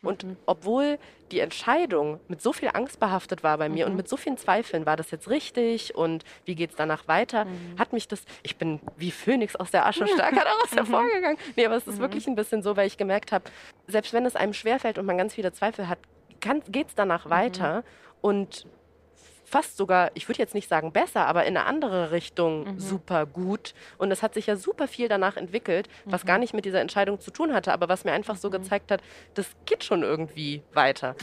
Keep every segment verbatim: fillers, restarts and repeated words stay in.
Und obwohl die Entscheidung mit so viel Angst behaftet war bei mir Mhm. und mit so vielen Zweifeln, war das jetzt richtig und wie geht es danach weiter, Mhm. hat mich das, ich bin wie Phönix aus der Asche stärker daraus hervorgegangen. Nee, aber es ist Mhm. wirklich ein bisschen so, weil ich gemerkt habe, selbst wenn es einem schwerfällt und man ganz viele Zweifel hat, geht es danach weiter und fast sogar, ich würde jetzt nicht sagen besser, aber in eine andere Richtung Mhm. super gut. Und es hat sich ja super viel danach entwickelt, was Mhm. gar nicht mit dieser Entscheidung zu tun hatte, aber was mir einfach so Mhm. gezeigt hat, das geht schon irgendwie weiter.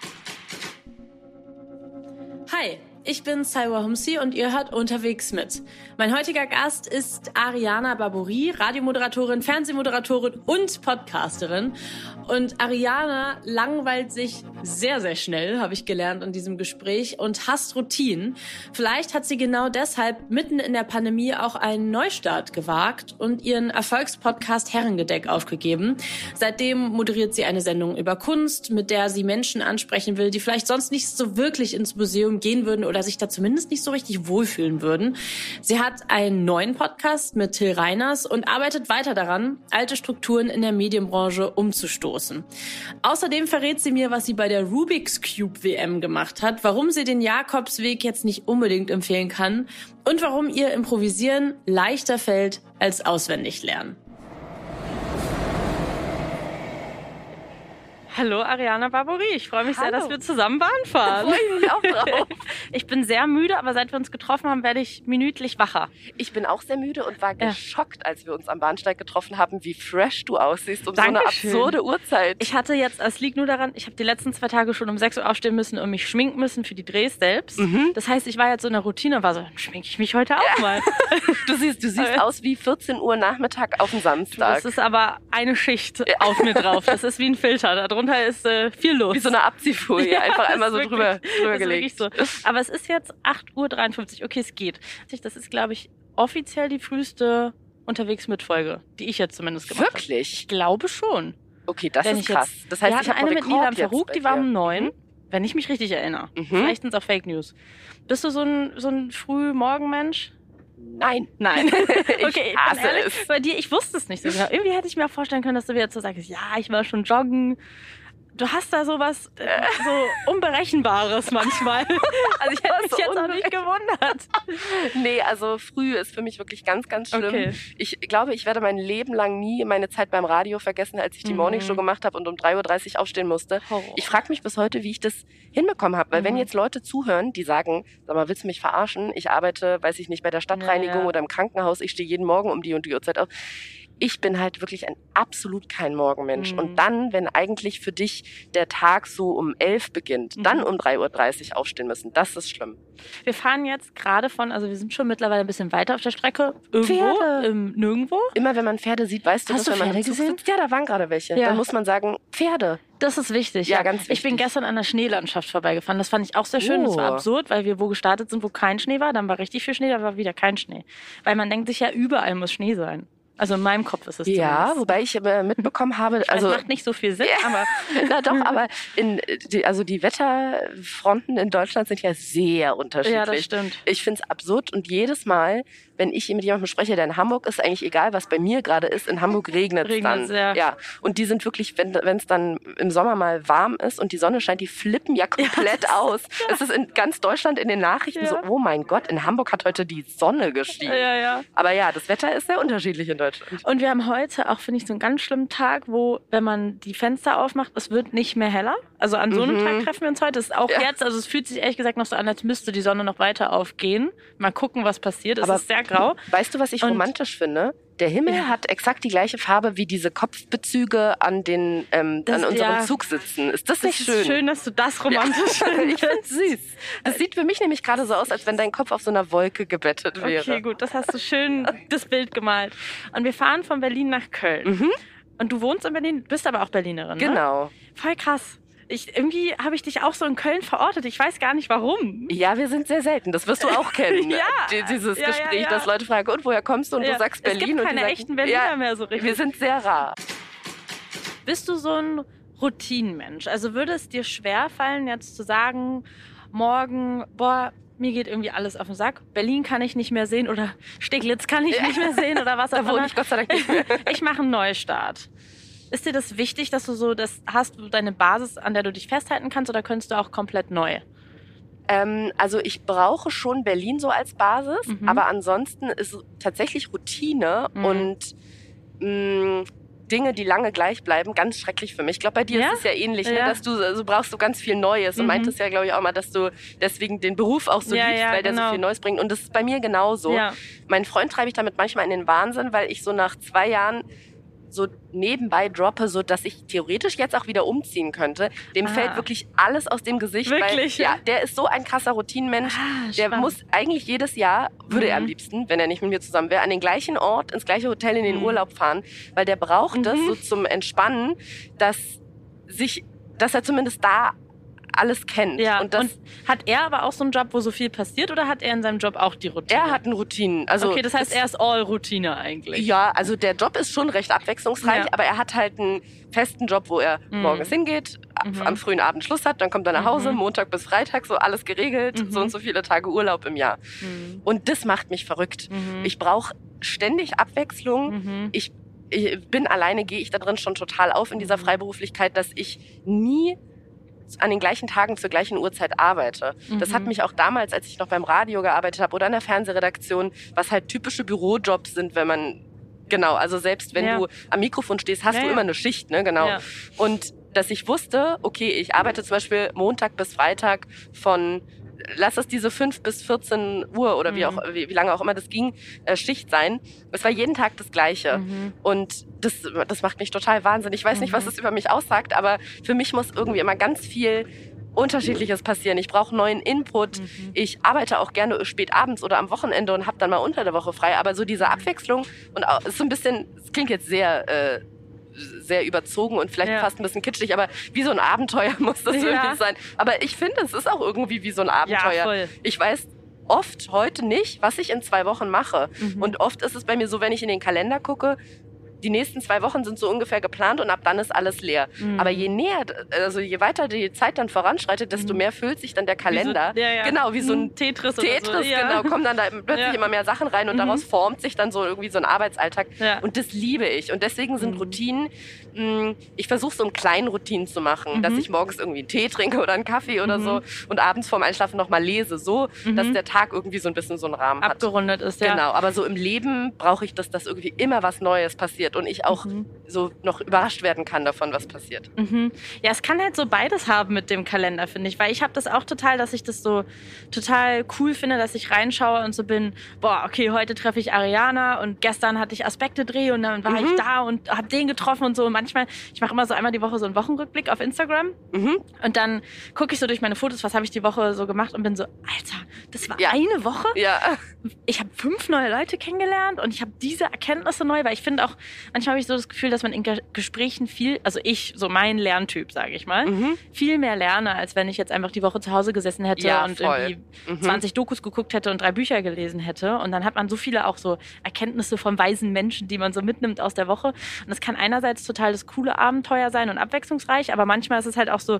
Hi, ich bin Saiwa Humsi und ihr hört Unterwegs mit. Mein heutiger Gast ist Ariana Barbouri, Radiomoderatorin, Fernsehmoderatorin und Podcasterin. Und Ariana langweilt sich sehr, sehr schnell, habe ich gelernt in diesem Gespräch, und hasst Routinen. Vielleicht hat sie genau deshalb mitten in der Pandemie auch einen Neustart gewagt und ihren Erfolgspodcast Herrengedeck aufgegeben. Seitdem moderiert sie eine Sendung über Kunst, mit der sie Menschen ansprechen will, die vielleicht sonst nicht so wirklich ins Museum gehen würden oder sich da zumindest nicht so richtig wohlfühlen würden. Sie hat einen neuen Podcast mit Till Reiners und arbeitet weiter daran, alte Strukturen in der Medienbranche umzustoßen. Außerdem verrät sie mir, was sie bei der Rubik's Cube W M gemacht hat, warum sie den Jakobsweg jetzt nicht unbedingt empfehlen kann und warum ihr Improvisieren leichter fällt als auswendig lernen. Hallo Ariana Barbouri, ich freue mich Hallo. sehr, dass wir zusammen Bahn fahren. Da freue ich mich auch drauf. Ich bin sehr müde, aber seit wir uns getroffen haben, werde ich minütlich wacher. Ich bin auch sehr müde und war Ja. geschockt, als wir uns am Bahnsteig getroffen haben, wie fresh du aussiehst um so eine Dankeschön. absurde Uhrzeit. Ich hatte jetzt, es liegt nur daran, ich habe die letzten zwei Tage schon um sechs Uhr aufstehen müssen und mich schminken müssen für die Drehs selbst. Mhm. Das heißt, ich war jetzt so in der Routine und war so, dann schminke ich mich heute auch mal. Du siehst, du siehst aus wie vierzehn Uhr Nachmittag auf dem Samstag. Das ist aber eine Schicht auf mir drauf. Das ist wie ein Filter. Darunter ist äh, viel los. Wie so eine Abziehfolie, Ja, einfach das einmal ist so wirklich- drüber, drüber Das ist gelegt. wirklich so. Aber es ist jetzt acht Uhr dreiundfünfzig. Okay, es geht. Das ist, glaube ich, offiziell die früheste Unterwegs-mit-Folge, die ich jetzt zumindest gemacht habe. Wirklich? Ich glaube schon. Okay, das Wenn ist ich krass. Jetzt, Das heißt, wir ich hatten habe eine einen mit Nilan Rekord jetzt Farouk, bei die war dir. um neun, Mhm. wenn ich mich richtig erinnere. Mhm. Vielleicht sind es auch Fake News. Bist du so ein, so ein Frühmorgenmensch? Nein. Nein. Ich Okay, ich hasse bin ehrlich, es. bei dir, ich wusste es nicht so genau. Irgendwie hätte ich mir auch vorstellen können, dass du wieder so sagst, ja, ich war schon joggen. Du hast da sowas äh, so Unberechenbares manchmal. Also ich hätte mich So jetzt auch nicht gewundert. Nee, also früh ist für mich wirklich ganz, ganz schlimm. Okay. Ich glaube, ich werde mein Leben lang nie meine Zeit beim Radio vergessen, als ich die Mhm. Morningshow gemacht habe und um drei Uhr dreißig aufstehen musste. Horror. Ich frage mich bis heute, wie ich das hinbekommen habe. Weil Mhm. wenn jetzt Leute zuhören, die sagen, sag mal, willst du mich verarschen? Ich arbeite, weiß ich nicht, bei der Stadtreinigung Ja, ja. oder im Krankenhaus. Ich stehe jeden Morgen um die und die Uhrzeit auf. Ich bin halt wirklich ein absolut kein Morgenmensch. Mhm. Und dann, wenn eigentlich für dich der Tag so um elf beginnt, Mhm. dann um drei Uhr dreißig aufstehen müssen, das ist schlimm. Wir fahren jetzt gerade von, also wir sind schon mittlerweile ein bisschen weiter auf der Strecke. Irgendwo, Pferde. im Nirgendwo. Immer wenn man Pferde sieht, weißt du, Hast dass du wenn man Pferde im Zug gesehen? sitzt, ja, da waren gerade welche. Ja. Dann muss man sagen, Pferde. Das ist wichtig. Ja, ganz Ich bin wichtig. gestern an der Schneelandschaft vorbeigefahren. Das fand ich auch sehr schön. Das war Oh. absurd, weil wir wo gestartet sind, wo kein Schnee war. Dann war richtig viel Schnee, da war wieder kein Schnee. Weil man denkt sich ja, überall muss Schnee sein. Also in meinem Kopf ist es Ja, zumindest. wobei ich äh, mitbekommen habe, Also, also das macht nicht so viel Sinn, aber na doch, aber in, die, also die Wetterfronten in Deutschland sind ja sehr unterschiedlich. ja, das stimmt. Ich finde es absurd und jedes Mal, wenn ich mit jemandem spreche, der in Hamburg ist, eigentlich egal, was bei mir gerade ist, in Hamburg regnet es dann. Regnet's, ja. Ja. Und die sind wirklich, wenn es dann im Sommer mal warm ist und die Sonne scheint, die flippen ja komplett das- aus. Es ist in ganz Deutschland in den Nachrichten Ja. so, oh mein Gott, in Hamburg hat heute die Sonne geschienen. Ja, ja. Aber ja, das Wetter ist sehr unterschiedlich in Deutschland. Und wir haben heute auch, finde ich, so einen ganz schlimmen Tag, wo, wenn man die Fenster aufmacht, es wird nicht mehr heller. Also an so einem Mhm. Tag treffen wir uns heute. Das ist auch Ja. jetzt, also es fühlt sich ehrlich gesagt noch so an, als müsste die Sonne noch weiter aufgehen. Mal gucken, was passiert. Es Aber ist sehr grau. Weißt du, was ich Und- romantisch finde? Der Himmel Ja. hat exakt die gleiche Farbe wie diese Kopfbezüge an den ähm, Das- an unseren ja. Zugsitzen. Ist das, Das nicht ist schön? schön, dass du das romantisch Ich findest. find's süß. Das sieht für mich nämlich gerade so aus, als wenn dein Kopf auf so einer Wolke gebettet wäre. Okay, gut, das hast du schön das Bild gemalt. Und wir fahren von Berlin nach Köln. Mhm. Und du wohnst in Berlin, bist aber auch Berlinerin, ne? Genau. Voll krass. Ich, irgendwie habe ich dich auch so in Köln verortet. Ich weiß gar nicht warum. Ja, wir sind sehr selten. Das wirst du auch kennen. Ja. Die, dieses Ja, ja, Gespräch, ja. dass Leute fragen, und woher kommst du? Und Ja. du sagst Berlin. Es gibt und die keine sagen, echten Berliner ja, mehr so richtig. wir sind sehr rar. Bist du so ein Routinenmensch? Also würde es dir schwerfallen, jetzt zu sagen, morgen, boah, mir geht irgendwie alles auf den Sack. Berlin kann ich nicht mehr sehen oder Steglitz kann ich nicht mehr sehen oder was auch Da wohne immer. ich Gott sei Dank nicht mehr. Ich mache einen Neustart. ist dir das wichtig, dass du so das hast, du deine Basis, an der du dich festhalten kannst, oder könntest du auch komplett neu? Ähm, also ich brauche schon Berlin so als Basis, Mhm. aber ansonsten ist tatsächlich Routine Mhm. und mh, Dinge, die lange gleich bleiben, ganz schrecklich für mich. Ich glaube, bei dir Ja? ist es ja ähnlich, Ja. ne? Dass du also brauchst du ganz viel Neues. Und Mhm. meintest ja, glaube ich, auch mal, dass du deswegen den Beruf auch so Ja, liebst, ja, weil der genau. so viel Neues bringt. Und das ist bei mir genauso. Ja. Mein Freund treibe ich damit manchmal in den Wahnsinn, weil ich so nach zwei Jahren so nebenbei droppe, so dass ich theoretisch jetzt auch wieder umziehen könnte. Dem Ah. fällt wirklich alles aus dem Gesicht. Wirklich? Weil, ja, der ist so ein krasser Routinenmensch. Ah, Der spannend. muss eigentlich jedes Jahr, würde Mhm. er am liebsten, wenn er nicht mit mir zusammen wäre, an den gleichen Ort, ins gleiche Hotel in den Mhm. Urlaub fahren, weil der braucht das Mhm. so zum Entspannen, dass sich, dass er zumindest da alles kennt. Ja, Und, das, und hat er aber auch so einen Job, wo so viel passiert, oder hat er in seinem Job auch die Routine? er hat einen Routinen. Also okay, das heißt, er ist all Routine eigentlich. ja, also der Job ist schon recht abwechslungsreich, Ja. aber er hat halt einen festen Job, wo er Mhm. morgens hingeht, ab- Mhm. am frühen Abend Schluss hat, dann kommt er nach Hause, Mhm. Montag bis Freitag, so alles geregelt, Mhm. so und so viele Tage Urlaub im Jahr. Mhm. Und das macht mich verrückt. Mhm. Ich brauche ständig Abwechslung. Mhm. Ich, ich bin alleine, gehe ich da drin schon total auf in dieser Freiberuflichkeit, dass ich nie an den gleichen Tagen zur gleichen Uhrzeit arbeite. Das Mhm. hat mich auch damals, als ich noch beim Radio gearbeitet habe oder in der Fernsehredaktion, was halt typische Bürojobs sind, wenn man, genau, also selbst wenn Ja. du am Mikrofon stehst, hast Ja, du ja. immer eine Schicht, ne, genau. Ja. Und dass ich wusste, okay, ich arbeite zum Beispiel Montag bis Freitag von, lass es diese fünf bis vierzehn Uhr oder wie, Mhm. auch, wie, wie lange auch immer das ging, äh, Schicht sein. Es war jeden Tag das Gleiche. Mhm. Und das, das macht mich total wahnsinnig. Ich weiß nicht, was Mhm. das über mich aussagt, aber für mich muss irgendwie immer ganz viel Unterschiedliches passieren. Ich brauche neuen Input. Mhm. Ich arbeite auch gerne spät abends oder am Wochenende und habe dann mal unter der Woche frei. Aber so diese Abwechslung und auch, ist so ein bisschen, es klingt jetzt sehr, äh, sehr überzogen und vielleicht Ja. fast ein bisschen kitschig, aber wie so ein Abenteuer muss das Ja. irgendwie sein. Aber ich finde, es ist auch irgendwie wie so ein Abenteuer. Ja, voll. Ich weiß oft heute nicht, was ich in zwei Wochen mache. Mhm. Und oft ist es bei mir so, wenn ich in den Kalender gucke, die nächsten zwei Wochen sind so ungefähr geplant und ab dann ist alles leer. Mhm. Aber je näher, also je weiter die Zeit dann voranschreitet, desto Mhm. mehr füllt sich dann der Kalender. Wie so, ja, ja. Genau, wie so ein Tetris, Tetris, oder so. Ja. genau, kommen dann da plötzlich Ja. immer mehr Sachen rein und Mhm. daraus formt sich dann so irgendwie so ein Arbeitsalltag. Ja. Und das liebe ich. Und deswegen sind Mhm. Routinen, mh, ich versuche so einen kleinen Routinen zu machen, Mhm. dass ich morgens irgendwie einen Tee trinke oder einen Kaffee oder Mhm. so und abends vorm Einschlafen nochmal lese, so, Mhm. dass der Tag irgendwie so ein bisschen so einen Rahmen hat. Abgerundet ist, ja. Genau, aber so im Leben brauche ich das, dass irgendwie immer was Neues passiert und ich auch Mhm. so noch überrascht werden kann davon, was passiert. Mhm. Ja, es kann halt so beides haben mit dem Kalender, finde ich. Weil ich habe das auch total, dass ich das so total cool finde, dass ich reinschaue und so bin, boah, okay, heute treffe ich Ariana und gestern hatte ich Aspekte-Dreh und dann war Mhm. ich da und habe den getroffen und so. Und manchmal, ich mache immer so einmal die Woche so einen Wochenrückblick auf Instagram Mhm. und dann gucke ich so durch meine Fotos, was habe ich die Woche so gemacht und bin so, Alter, das war Ja. eine Woche? Ja, Ich habe fünf neue Leute kennengelernt und ich habe diese Erkenntnisse neu, weil ich finde auch, manchmal habe ich so das Gefühl, dass man in Ge Gesprächen viel, also ich, so mein Lerntyp, sage ich mal, mhm. viel mehr lerne, als wenn ich jetzt einfach die Woche zu Hause gesessen hätte Ja, und voll. irgendwie Mhm. zwanzig Dokus geguckt hätte und drei Bücher gelesen hätte. Und dann hat man so viele auch so Erkenntnisse von weisen Menschen, die man so mitnimmt aus der Woche. Und das kann einerseits total das coole Abenteuer sein und abwechslungsreich, aber manchmal ist es halt auch so,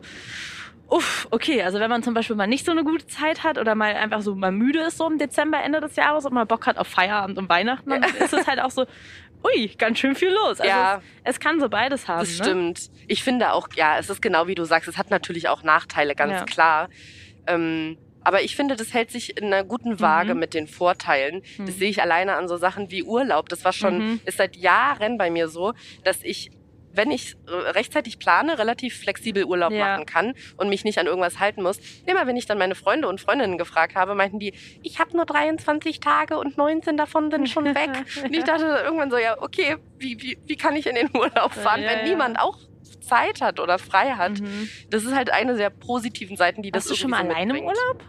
uff, okay, also wenn man zum Beispiel mal nicht so eine gute Zeit hat oder mal einfach so mal müde ist so im Dezember, Ende des Jahres und mal Bock hat auf Feierabend und Weihnachten, dann ist es halt auch so, ui, ganz schön viel los. Also Ja. es, es kann so beides haben. Das ne? stimmt. Ich finde auch, ja, es ist genau wie du sagst, es hat natürlich auch Nachteile, ganz Ja. klar. Ähm, aber ich finde, das hält sich in einer guten Waage Mhm. mit den Vorteilen. Mhm. Das sehe ich alleine an so Sachen wie Urlaub. Das war schon, Mhm. ist seit Jahren bei mir so, dass ich, wenn ich äh, rechtzeitig plane, relativ flexibel Urlaub Ja. machen kann und mich nicht an irgendwas halten muss. Immer wenn ich dann meine Freunde und Freundinnen gefragt habe, meinten die, ich habe nur dreiundzwanzig Tage und neunzehn davon sind schon weg. Und ich dachte irgendwann so, ja, okay, wie, wie, wie kann ich in den Urlaub fahren, Ja, wenn ja. niemand auch Zeit hat oder frei hat? Mhm. Das ist halt eine der positiven Seiten, die das Warst du schon mal irgendwie so alleine im mitbringt. Urlaub?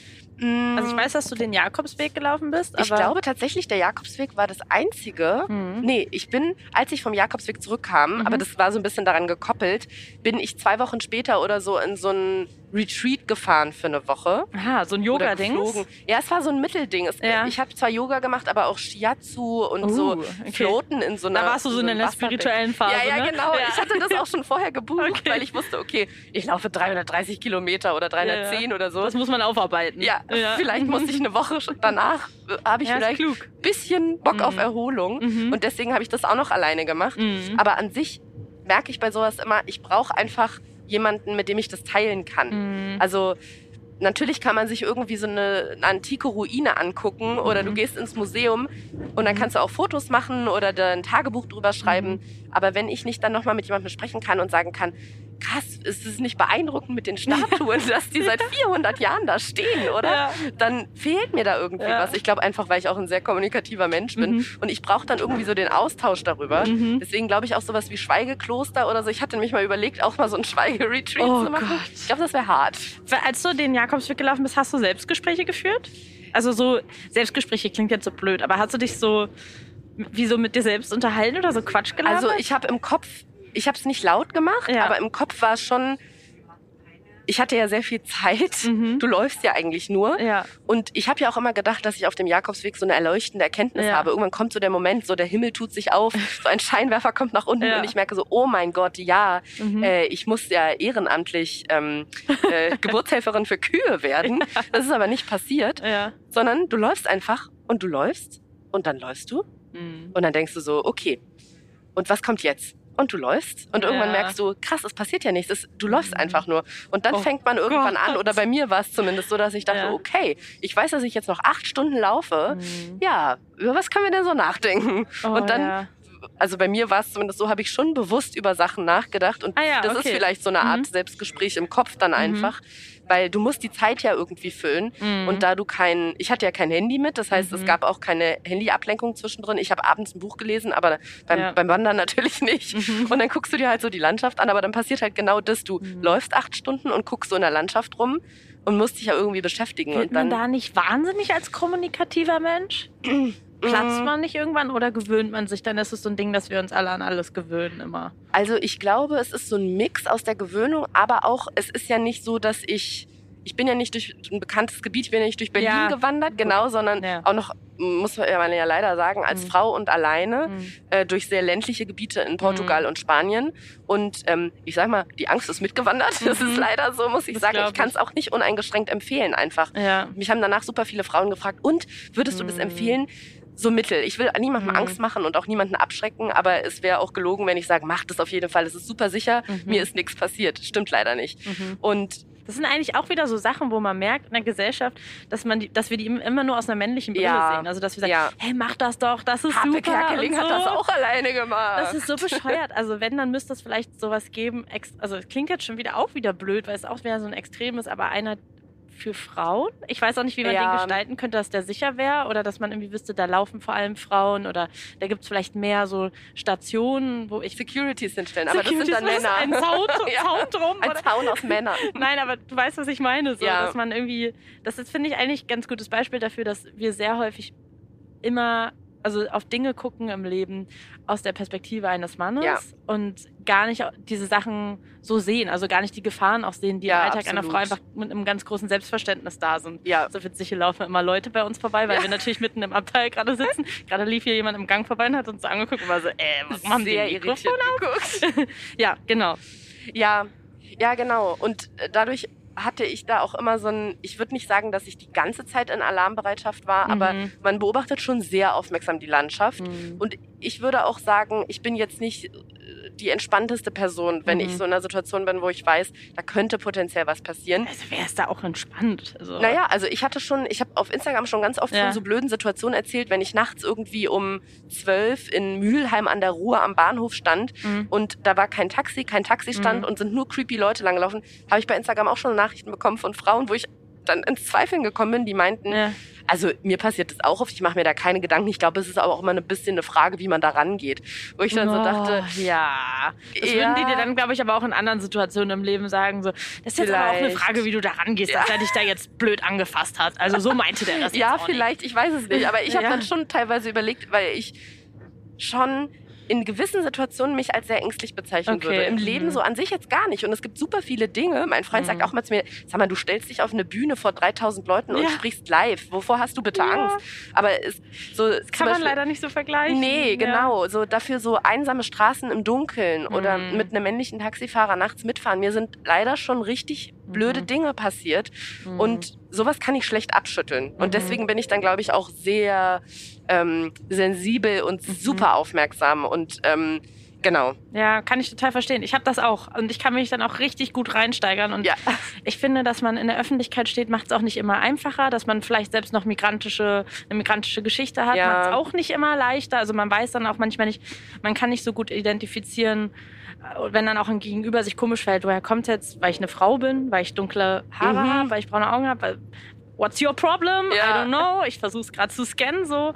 Also ich weiß, dass du den Jakobsweg gelaufen bist, aber... Ich glaube tatsächlich, der Jakobsweg war das einzige. Mhm. Nee, ich bin, als ich vom Jakobsweg zurückkam, Mhm. aber das war so ein bisschen daran gekoppelt, bin ich zwei Wochen später oder so in so ein Retreat gefahren für eine Woche. Aha, so ein Oder Yoga-Ding. geflogen. Ja, es war so ein Mittelding. Es, Ja. Ich habe zwar Yoga gemacht, aber auch Shiatsu und Uh, so okay. Floaten in so einer. Da warst du so in einem einer Wasserbecken. spirituellen Phase, Ja, ja, ne? genau. Ja. Ich hatte das auch schon vorher gebucht, Okay. weil ich wusste, okay, ich laufe dreihundertdreißig Kilometer oder dreihundertzehn oder so. Das muss man aufarbeiten. Ja, vielleicht musste ich eine Woche sch- danach, äh, habe ich Ja, ist vielleicht ein klug. bisschen Bock Mhm. auf Erholung. Mhm. Und deswegen habe ich das auch noch alleine gemacht. Mhm. Aber an sich merke ich bei sowas immer, ich brauche einfach jemanden, mit dem ich das teilen kann. Mhm. Also natürlich kann man sich irgendwie so eine, eine antike Ruine angucken oder Mhm. du gehst ins Museum und dann kannst du auch Fotos machen oder da ein Tagebuch drüber schreiben. Mhm. Aber wenn ich nicht dann nochmal mit jemandem sprechen kann und sagen kann, krass, ist es nicht beeindruckend mit den Statuen, dass die seit vierhundert Jahren da stehen, oder? Ja. Dann fehlt mir da irgendwie Ja. was. Ich glaube einfach, weil ich auch ein sehr kommunikativer Mensch bin Mhm. und ich brauche dann irgendwie so den Austausch darüber. Mhm. Deswegen glaube ich auch sowas wie Schweigekloster oder so. Ich hatte mich mal überlegt, auch mal so ein Schweigeretreat Oh zu machen. Gott. Ich glaube, das wäre hart. Als du den Jakobsweg gelaufen bist, hast du Selbstgespräche geführt? Also so, Selbstgespräche klingt jetzt so blöd, aber hast du dich so, wie so mit dir selbst unterhalten oder so Quatsch gelabert? Also ich habe im Kopf, ich habe es nicht laut gemacht, Ja. aber im Kopf war es schon, ich hatte ja sehr viel Zeit. Mhm. Du läufst ja eigentlich nur. Ja. Und ich habe ja auch immer gedacht, dass ich auf dem Jakobsweg so eine erleuchtende Erkenntnis Ja. habe. Irgendwann kommt so der Moment, so der Himmel tut sich auf, so ein Scheinwerfer kommt nach unten Ja. und ich merke so, oh mein Gott, ja, Mhm. äh, ich muss ja ehrenamtlich ähm, äh, Geburtshelferin für Kühe werden. Das ist aber nicht passiert, Ja. sondern du läufst einfach und du läufst und dann läufst du Mhm. und dann denkst du so, okay, und was kommt jetzt? Und du läufst und irgendwann Ja. merkst du, krass, es passiert ja nichts, es, du läufst einfach nur. Und dann Oh fängt man irgendwann Gott. an, oder bei mir war es zumindest so, dass ich dachte, Ja. okay, ich weiß, dass ich jetzt noch acht Stunden laufe. Mhm. Ja, über was können wir denn so nachdenken? Oh, und dann, ja. also bei mir war es zumindest so, habe ich schon bewusst über Sachen nachgedacht. Und Ah ja, das okay. ist vielleicht so eine Art Mhm. Selbstgespräch im Kopf dann einfach. Weil du musst die Zeit ja irgendwie füllen. Mhm. Und da du kein, ich hatte ja kein Handy mit, das heißt, Mhm. es gab auch keine Handyablenkung zwischendrin. Ich habe abends ein Buch gelesen, aber beim, Ja. beim Wandern natürlich nicht. Mhm. Und dann guckst du dir halt so die Landschaft an, aber dann passiert halt genau das. Du Mhm. läufst acht Stunden und guckst so in der Landschaft rum und musst dich ja irgendwie beschäftigen. Wird und man dann da nicht wahnsinnig als kommunikativer Mensch? Platzt Mm. man nicht irgendwann oder gewöhnt man sich? Dann ist es so ein Ding, dass wir uns alle an alles gewöhnen immer. Also ich glaube, es ist so ein Mix aus der Gewöhnung, aber auch, es ist ja nicht so, dass ich, ich bin ja nicht durch ein bekanntes Gebiet, ich bin ja nicht durch Berlin Ja. gewandert, genau, sondern Ja. auch noch, muss man ja leider sagen, als Mhm. Frau und alleine Mhm. äh, durch sehr ländliche Gebiete in Portugal Mhm. und Spanien. Und ähm, ich sag mal, die Angst ist mitgewandert. Das Mhm. ist leider so, muss ich Das sagen. glaub Ich kann es auch nicht uneingeschränkt empfehlen einfach. Ja. Mich haben danach super viele Frauen gefragt, und würdest du das Mhm. empfehlen? So mittel. Ich will niemandem Mhm. Angst machen und auch niemanden abschrecken, aber es wäre auch gelogen, wenn ich sage, mach das auf jeden Fall, es ist super sicher, Mhm. mir ist nichts passiert. Stimmt leider nicht. Mhm. Und Das sind eigentlich auch wieder so Sachen, wo man merkt in der Gesellschaft, dass, man die, dass wir die immer nur aus einer männlichen Brille Ja. sehen. Also dass wir sagen, Ja. hey, mach das doch, das ist Harpe super. Kerkeling und hat so. das auch alleine gemacht. Das ist so bescheuert. Also wenn, dann müsste es vielleicht sowas geben. ex- Also es klingt jetzt schon wieder auch wieder blöd, weil es auch wieder so ein Extrem ist, aber einer für Frauen. Ich weiß auch nicht, wie man Ja. den gestalten könnte, dass der sicher wäre oder dass man irgendwie wüsste, da laufen vor allem Frauen oder da gibt es vielleicht mehr so Stationen, wo ich... Securities hinstellen, aber das sind dann Securities, was? Männer. Ein Zaun, Ja. Zaun drum? Ein Oder? Zaun aus Männern. Nein, aber du weißt, was ich meine. So, Ja. dass man irgendwie, das ist, finde ich, eigentlich ein ganz gutes Beispiel dafür, dass wir sehr häufig immer, also auf Dinge gucken im Leben aus der Perspektive eines Mannes Ja. und gar nicht diese Sachen so sehen, also gar nicht die Gefahren auch sehen, die Ja, im Alltag einer absolut. Frau einfach mit einem ganz großen Selbstverständnis da sind. Ja. So witzig, hier laufen immer Leute bei uns vorbei, weil Ja. wir natürlich mitten im Abteil gerade sitzen. Gerade lief hier jemand im Gang vorbei und hat uns so angeguckt und war so, äh, warum haben die Sehr ein irritiert Mikrofon? geguckt. Ja, genau. Ja, ja, genau. Und äh, dadurch hatte ich da auch immer so ein, ich würde nicht sagen, dass ich die ganze Zeit in Alarmbereitschaft war, aber Mhm. man beobachtet schon sehr aufmerksam die Landschaft. Mhm. Und ich würde auch sagen, ich bin jetzt nicht äh, die entspannteste Person, wenn Mhm. ich so in einer Situation bin, wo ich weiß, da könnte potenziell was passieren. Also wer ist da auch entspannt? Also, Naja, also ich hatte schon, ich habe auf Instagram schon ganz oft Ja. von so blöden Situationen erzählt, wenn ich nachts irgendwie um zwölf in Mülheim an der Ruhr am Bahnhof stand Mhm. und da war kein Taxi, kein Taxistand Mhm. und sind nur creepy Leute langgelaufen, habe ich bei Instagram auch schon Nachrichten bekommen von Frauen, wo ich dann ins Zweifeln gekommen bin, die meinten, Ja. also mir passiert das auch oft, ich mache mir da keine Gedanken, ich glaube, es ist aber auch immer ein bisschen eine Frage, wie man da rangeht. Wo ich dann so dachte, Oh, ja. Das ja. würden die dir dann, glaube ich, aber auch in anderen Situationen im Leben sagen. So, das ist jetzt aber auch eine Vielleicht. Frage, wie du da rangehst, Ja. dass er dich da jetzt blöd angefasst hat. Also so meinte der das jetzt ja, auch vielleicht, ich weiß es nicht, aber ich habe Ja. dann schon teilweise überlegt, weil ich schon in gewissen Situationen mich als sehr ängstlich bezeichnen Okay, würde. Im mhm. Leben so an sich jetzt gar nicht. Und es gibt super viele Dinge. Mein Freund Mhm. sagt auch mal zu mir, sag mal, du stellst dich auf eine Bühne vor dreitausend Leuten und Ja. sprichst live. Wovor hast du bitte Ja. Angst? Aber es, so nicht. Kann man leider nicht so vergleichen. Nee, Ja. genau. So dafür so einsame Straßen im Dunkeln oder Mhm. mit einem männlichen Taxifahrer nachts mitfahren. Mir sind leider schon richtig blöde Mhm. Dinge passiert. Mhm. Und sowas kann ich schlecht abschütteln. Und Mhm. deswegen bin ich dann, glaube ich, auch sehr ähm, sensibel und Mhm. super aufmerksam. Und ähm, Genau. Ja, kann ich total verstehen. Ich habe das auch und ich kann mich dann auch richtig gut reinsteigern und ja. ich finde, dass man in der Öffentlichkeit steht, macht es auch nicht immer einfacher, dass man vielleicht selbst noch migrantische, eine migrantische Geschichte hat, ja. macht es auch nicht immer leichter. Also man weiß dann auch manchmal nicht, man kann nicht so gut identifizieren, wenn dann auch ein Gegenüber sich komisch verhält, woher kommt jetzt, weil ich eine Frau bin, weil ich dunkle Haare mhm. habe, weil ich braune Augen habe, what's your problem? Ja. I don't know. Ich versuche es gerade zu scannen so.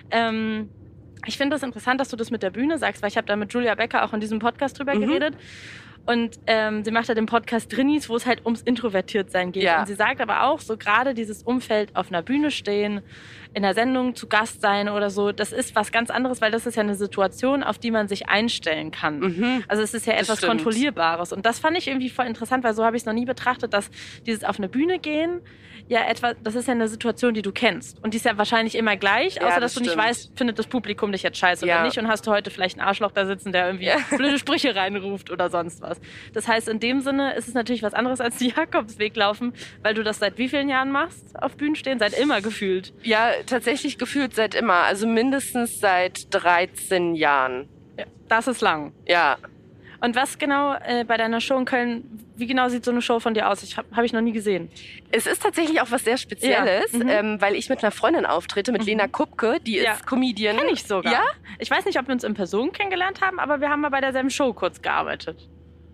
Ähm, ich finde das interessant, dass du das mit der Bühne sagst, weil ich habe da mit Julia Becker auch in diesem Podcast drüber mhm. geredet. Und ähm, sie macht ja den Podcast Drinnies, wo es halt ums Introvertiertsein geht. Ja. Und sie sagt aber auch, so gerade dieses Umfeld auf einer Bühne stehen, in der Sendung zu Gast sein oder so, das ist was ganz anderes, weil das ist ja eine Situation, auf die man sich einstellen kann. Mhm. Also es ist ja etwas Kontrollierbares. Und das fand ich irgendwie voll interessant, weil so habe ich es noch nie betrachtet, dass dieses auf eine Bühne gehen, ja etwa, das ist ja eine Situation, die du kennst. Und die ist ja wahrscheinlich immer gleich, ja, außer das dass du stimmt. nicht weißt, findet das Publikum dich jetzt scheiße ja. oder nicht und hast du heute vielleicht einen Arschloch da sitzen, der irgendwie ja. blöde Sprüche reinruft oder sonst was. Das heißt, in dem Sinne ist es natürlich was anderes als die Jakobsweg laufen, weil du das seit wie vielen Jahren machst, auf Bühnen stehen? Seit immer gefühlt. Ja, tatsächlich gefühlt seit immer. Also mindestens seit dreizehn Jahren. Ja, das ist lang. Ja. Und was genau äh, bei deiner Show in Köln, wie genau sieht so eine Show von dir aus? Ich habe hab ich noch nie gesehen. Es ist tatsächlich auch was sehr Spezielles, ja. mhm. ähm, weil ich mit einer Freundin auftrete, mit mhm. Lena Kupke, die ja. ist Comedian. Kenn ich sogar. Ja? Ich weiß nicht, ob wir uns in Person kennengelernt haben, aber wir haben mal bei derselben Show kurz gearbeitet.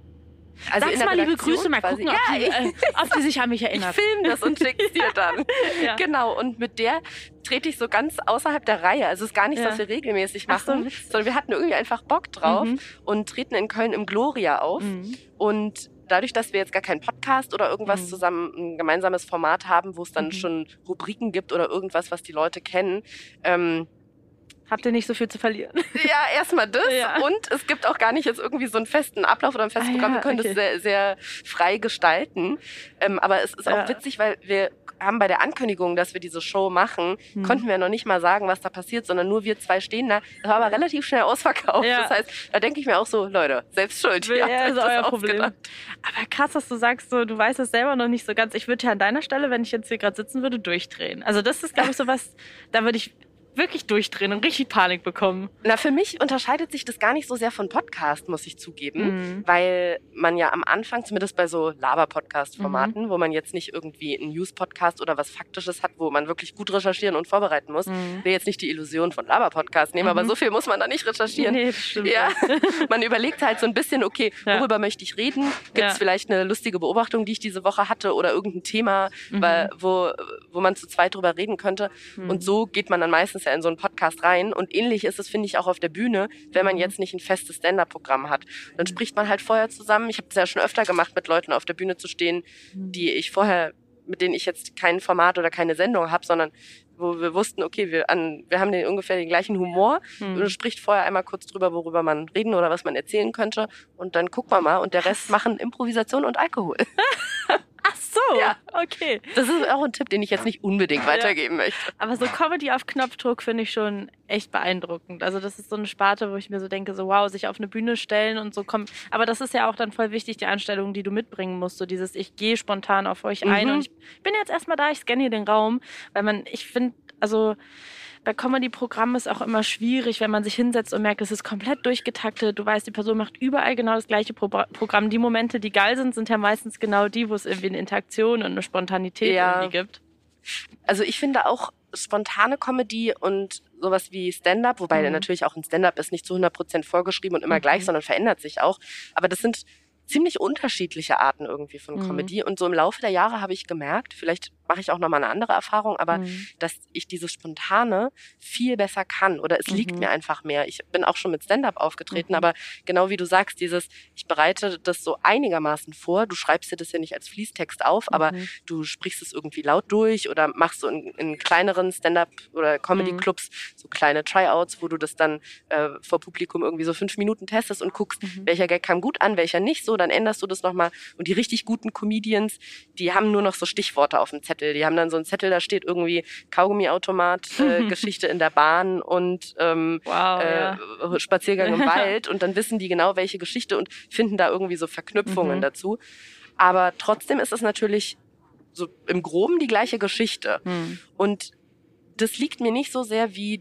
Also Sag's mal liebe Grüße, mal gucken, ja, ob, die, äh, ob die sich an mich erinnert. Ich film das und schick's dir dann. ja. Genau, und mit der trete ich so ganz außerhalb der Reihe. Also es ist gar nicht, ja. was wir regelmäßig machen, so, sondern wir hatten irgendwie einfach Bock drauf mhm. und treten in Köln im Gloria auf. Mhm. Und dadurch, dass wir jetzt gar keinen Podcast oder irgendwas mhm. zusammen, ein gemeinsames Format haben, wo es dann mhm. schon Rubriken gibt oder irgendwas, was die Leute kennen, ähm, habt ihr nicht so viel zu verlieren? Ja, erstmal das. Ja. Und es gibt auch gar nicht jetzt irgendwie so einen festen Ablauf oder ein festes ah, Programm. Ja, wir können okay. das sehr, sehr frei gestalten. Ähm, aber es ist ja. auch witzig, weil wir haben bei der Ankündigung, dass wir diese Show machen, hm. konnten wir noch nicht mal sagen, was da passiert, sondern nur wir zwei stehen da. Das war aber relativ schnell ausverkauft. Ja. Das heißt, da denke ich mir auch so, Leute, selbst schuld. Ja, ja ist euer Problem. Aber krass, dass du sagst, so, du weißt es selber noch nicht so ganz. Ich würde ja an deiner Stelle, wenn ich jetzt hier gerade sitzen würde, durchdrehen. Also das ist, glaube ich, so was, da würde ich wirklich durchdrehen und richtig Panik bekommen. Na, für mich unterscheidet sich das gar nicht so sehr von Podcast, muss ich zugeben, mhm. weil man ja am Anfang, zumindest bei so Laber-Podcast-Formaten, mhm. wo man jetzt nicht irgendwie einen News-Podcast oder was Faktisches hat, wo man wirklich gut recherchieren und vorbereiten muss, mhm. will jetzt nicht die Illusion von Laber-Podcast nehmen, mhm. aber so viel muss man da nicht recherchieren. Nee, das stimmt. Ja. Man überlegt halt so ein bisschen, okay, worüber ja. möchte ich reden? Gibt es ja. vielleicht eine lustige Beobachtung, die ich diese Woche hatte oder irgendein Thema, mhm. weil, wo, wo man zu zweit drüber reden könnte? Mhm. Und so geht man dann meistens ja in so einen Podcast rein. Und ähnlich ist es, finde ich, auch auf der Bühne, wenn man jetzt nicht ein festes Stand-Up-Programm hat. Dann spricht man halt vorher zusammen. Ich habe es ja schon öfter gemacht, mit Leuten auf der Bühne zu stehen, die ich vorher, mit denen ich jetzt kein Format oder keine Sendung habe, sondern wo wir wussten, okay, wir, an, wir haben den, ungefähr den gleichen Humor. Mhm. Man spricht vorher einmal kurz drüber, worüber man reden oder was man erzählen könnte. Und dann gucken wir mal. Und der Rest machen Improvisation und Alkohol. Ach so, ja. okay. Das ist auch ein Tipp, den ich jetzt nicht unbedingt weitergeben ja. möchte. Aber so Comedy auf Knopfdruck finde ich schon echt beeindruckend. Also das ist so eine Sparte, wo ich mir so denke, so wow, sich auf eine Bühne stellen und so kommen. Aber das ist ja auch dann voll wichtig, die Einstellung, die du mitbringen musst. So dieses, ich gehe spontan auf euch ein mhm. und ich bin jetzt erstmal da, ich scanne hier den Raum. Weil man, ich finde, also bei Comedy-Programmen ist auch immer schwierig, wenn man sich hinsetzt und merkt, es ist komplett durchgetaktet. Du weißt, die Person macht überall genau das gleiche Pro- Programm. Die Momente, die geil sind, sind ja meistens genau die, wo es irgendwie eine Interaktion und eine Spontanität ja. irgendwie gibt. Also ich finde auch spontane Comedy und sowas wie Stand-Up, wobei mhm. natürlich auch ein Stand-Up ist nicht zu hundert Prozent vorgeschrieben und immer mhm. gleich, sondern verändert sich auch. Aber das sind ziemlich unterschiedliche Arten irgendwie von mhm. Comedy. Und so im Laufe der Jahre habe ich gemerkt, vielleicht mache ich auch nochmal eine andere Erfahrung, aber mhm. dass ich dieses Spontane viel besser kann oder es mhm. liegt mir einfach mehr. Ich bin auch schon mit Stand-Up aufgetreten, mhm. aber genau wie du sagst, dieses, ich bereite das so einigermaßen vor, du schreibst dir das ja nicht als Fließtext auf, mhm. aber du sprichst es irgendwie laut durch oder machst so in, in kleineren Stand-Up oder Comedy-Clubs mhm. so kleine Tryouts, wo du das dann äh, vor Publikum irgendwie so fünf Minuten testest und guckst, mhm. welcher Gag kam gut an, welcher nicht so, dann änderst du das nochmal. Und die richtig guten Comedians, die haben nur noch so Stichworte auf dem Zettel. Die haben dann so einen Zettel, da steht irgendwie Kaugummiautomat, äh, Geschichte in der Bahn und ähm, wow, äh, ja. Spaziergang im Wald. Und dann wissen die genau, welche Geschichte und finden da irgendwie so Verknüpfungen mhm. dazu. Aber trotzdem ist es natürlich so im Groben die gleiche Geschichte. mhm. Und das liegt mir nicht so sehr wie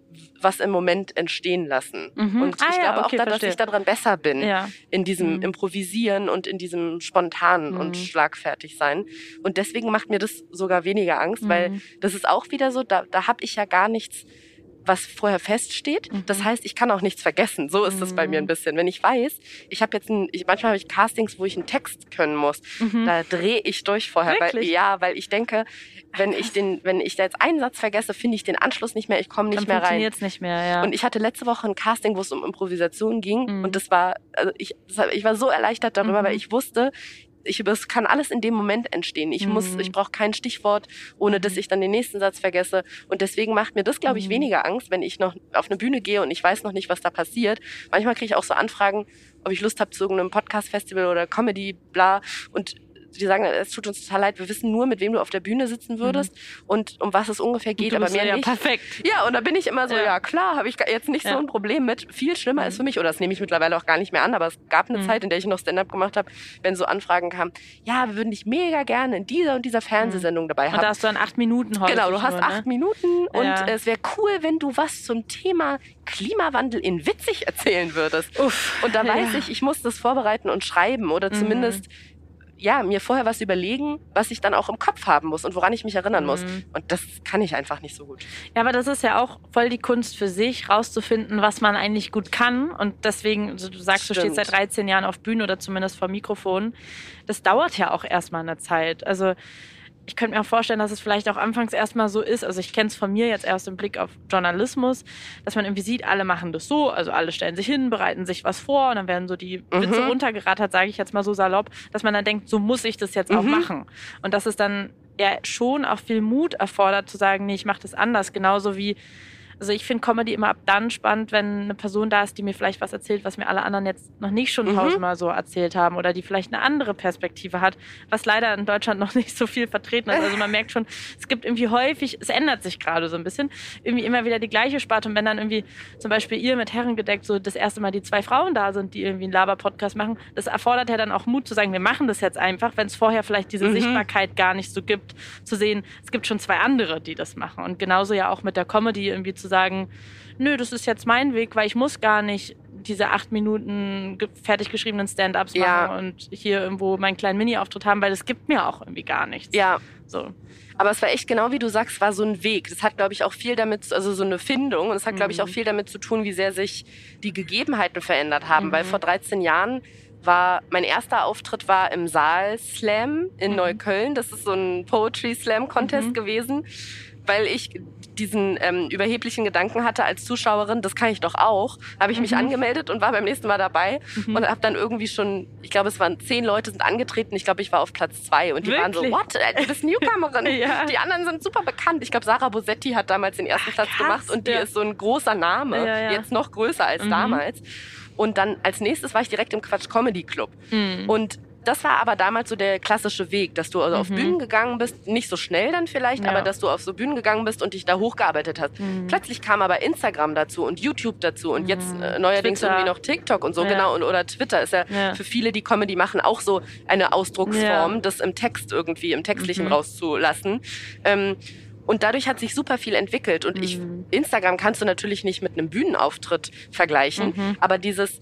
was im Moment entstehen lassen. Mhm. Und Ah, ich ja, glaube okay, auch, da, dass verstehe. ich daran besser bin, Ja. in diesem Mhm. Improvisieren und in diesem Spontanen Mhm. und schlagfertig sein. Und deswegen macht mir das sogar weniger Angst, Mhm. weil das ist auch wieder so, da, da habe ich ja gar nichts, was vorher feststeht. Mhm. Das heißt, ich kann auch nichts vergessen. So ist es bei mir ein bisschen. Wenn ich weiß, ich habe jetzt ein, ich, manchmal habe ich Castings, wo ich einen Text können muss. Mhm. Da drehe ich durch vorher. Weil, Wirklich? ja, weil ich denke, wenn ich den, wenn ich da jetzt einen Satz vergesse, finde ich den Anschluss nicht mehr, ich komme nicht Dann mehr rein. funktioniert's nicht mehr, ja. Und ich hatte letzte Woche ein Casting, wo es um Improvisation ging. Mhm. Und das war, also ich, das war, ich war so erleichtert darüber, Mhm. weil ich wusste, ich, es kann alles in dem Moment entstehen. Ich Mhm. muss, ich brauche kein Stichwort, ohne dass ich dann den nächsten Satz vergesse. Und deswegen macht mir das, glaube ich, Mhm. weniger Angst, wenn ich noch auf eine Bühne gehe und ich weiß noch nicht, was da passiert. Manchmal kriege ich auch so Anfragen, ob ich Lust habe zu irgendeinem Podcast-Festival oder Comedy, bla. Und die sagen, es tut uns total leid, wir wissen nur, mit wem du auf der Bühne sitzen würdest Mhm. und um was es ungefähr geht, Du aber bist mehr so, ja, nicht. perfekt. Ja, und da bin ich immer so, Ja. ja, klar, habe ich jetzt nicht Ja. so ein Problem mit. Viel schlimmer Mhm. ist für mich, oder das nehme ich mittlerweile auch gar nicht mehr an, aber es gab eine Mhm. Zeit, in der ich noch Stand-up gemacht habe, wenn so Anfragen kamen, ja, wir würden dich mega gerne in dieser und dieser Fernsehsendung dabei Und da haben. hast du dann acht Minuten häufig Genau, du hast nur, ne? acht Minuten und Ja. es wäre cool, wenn du was zum Thema Klimawandel in witzig erzählen würdest. Uff. Und da weiß Ja. ich, ich muss das vorbereiten und schreiben oder Mhm. zumindest ja, mir vorher was überlegen, was ich dann auch im Kopf haben muss und woran ich mich erinnern muss. Mhm. Und das kann ich einfach nicht so gut. Ja, aber das ist ja auch voll die Kunst für sich, rauszufinden, was man eigentlich gut kann. Und deswegen, also du sagst, Stimmt. du stehst seit dreizehn Jahren auf Bühne oder zumindest vor Mikrofon. Das dauert ja auch erstmal eine Zeit. Also ich könnte mir auch vorstellen, dass es vielleicht auch anfangs erstmal so ist. Also ich kenne es von mir jetzt erst im Blick auf Journalismus, dass man irgendwie sieht, alle machen das so. Also alle stellen sich hin, bereiten sich was vor und dann werden so die Witze Mhm. runtergerattert, sage ich jetzt mal so salopp, dass man dann denkt, so muss ich das jetzt auch Mhm. machen. Und dass es dann ja schon auch viel Mut erfordert, zu sagen, nee, ich mache das anders. Genauso wie, also ich finde Comedy immer ab dann spannend, wenn eine Person da ist, die mir vielleicht was erzählt, was mir alle anderen jetzt noch nicht schon Mhm. tausendmal so erzählt haben oder die vielleicht eine andere Perspektive hat, was leider in Deutschland noch nicht so viel vertreten ist. Also man merkt schon, es gibt irgendwie häufig, es ändert sich gerade so ein bisschen, irgendwie immer wieder die gleiche Sparte. Und wenn dann irgendwie zum Beispiel ihr mit Herrengedeckt so das erste Mal die zwei Frauen da sind, die irgendwie einen Laber-Podcast machen, das erfordert ja dann auch Mut zu sagen, wir machen das jetzt einfach, wenn es vorher vielleicht diese Mhm. Sichtbarkeit gar nicht so gibt, zu sehen, es gibt schon zwei andere, die das machen. Und genauso ja auch mit der Comedy irgendwie zu sagen, nö, das ist jetzt mein Weg, weil ich muss gar nicht diese acht Minuten ge- fertig geschriebenen Stand-ups Ja. machen und hier irgendwo meinen kleinen Mini-Auftritt haben, weil das gibt mir auch irgendwie gar nichts. Ja, So. aber es war echt genau wie du sagst, war so ein Weg. Das hat, glaube ich, auch viel damit, also so eine Findung. Und es hat, glaube ich, auch viel damit zu tun, wie sehr sich die Gegebenheiten verändert haben. Mhm. Weil vor dreizehn Jahren war, mein erster Auftritt war im Saal Slam in Mhm. Neukölln. Das ist so ein Poetry Slam Contest Mhm. gewesen. Weil ich diesen ähm, überheblichen Gedanken hatte als Zuschauerin, das kann ich doch auch, habe ich mich Mhm. angemeldet und war beim nächsten Mal dabei Mhm. und habe dann irgendwie schon, ich glaube, es waren zehn Leute sind angetreten, ich glaube, ich war auf Platz zwei und die waren so, Wirklich? what, Äh, du bist Newcomerin. Ja. Die anderen sind super bekannt. Ich glaube, Sarah Bosetti hat damals den ersten Ach, Platz krass. gemacht und die Ja. ist so ein großer Name, Ja, ja. jetzt noch größer als Mhm. damals. Und dann als nächstes war ich direkt im Quatsch Comedy Club. Mhm. Und das war aber damals so der klassische Weg, dass du also auf Mhm. Bühnen gegangen bist, nicht so schnell dann vielleicht, Ja. aber dass du auf so Bühnen gegangen bist und dich da hochgearbeitet hast. Mhm. Plötzlich kam aber Instagram dazu und YouTube dazu und Mhm. jetzt äh, neuerdings Twitter. irgendwie noch TikTok und so, Ja. genau, und, oder Twitter ist ja, Ja. für viele, die Comedy machen, auch so eine Ausdrucksform, Ja. das im Text irgendwie, im Textlichen Mhm. rauszulassen. Ähm, und dadurch hat sich super viel entwickelt. Und ich, Mhm. Instagram kannst du natürlich nicht mit einem Bühnenauftritt vergleichen, Mhm. aber dieses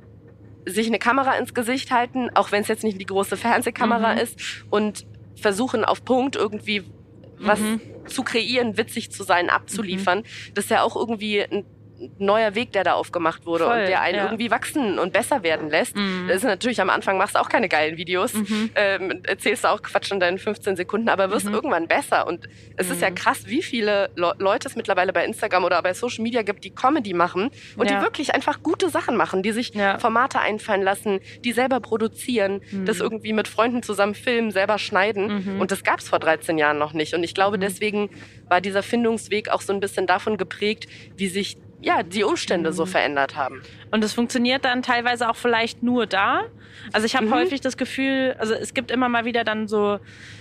sich eine Kamera ins Gesicht halten, auch wenn es jetzt nicht die große Fernsehkamera Mhm. ist, und versuchen auf Punkt irgendwie was Mhm. zu kreieren, witzig zu sein, abzuliefern. Das ist ja auch irgendwie ein neuer Weg, der da aufgemacht wurde Voll, und der einen ja. irgendwie wachsen und besser werden lässt. Mhm. Das ist natürlich am Anfang, machst du auch keine geilen Videos, Mhm. ähm, erzählst du auch Quatsch in deinen fünfzehn Sekunden, aber wirst Mhm. irgendwann besser. Und es ist ja Mhm. krass, wie viele Le Leute es mittlerweile bei Instagram oder bei Social Media gibt, die Comedy machen und Ja. die wirklich einfach gute Sachen machen, die sich Ja. Formate einfallen lassen, die selber produzieren, Mhm. das irgendwie mit Freunden zusammen filmen, selber schneiden. Mhm. Und das gab es vor dreizehn Jahren noch nicht. Und ich glaube, Mhm. deswegen war dieser Findungsweg auch so ein bisschen davon geprägt, wie sich ja, die Umstände Mhm. so verändert haben. Und es funktioniert dann teilweise auch vielleicht nur da. Also ich habe Mhm. häufig das Gefühl, also es gibt immer mal wieder dann so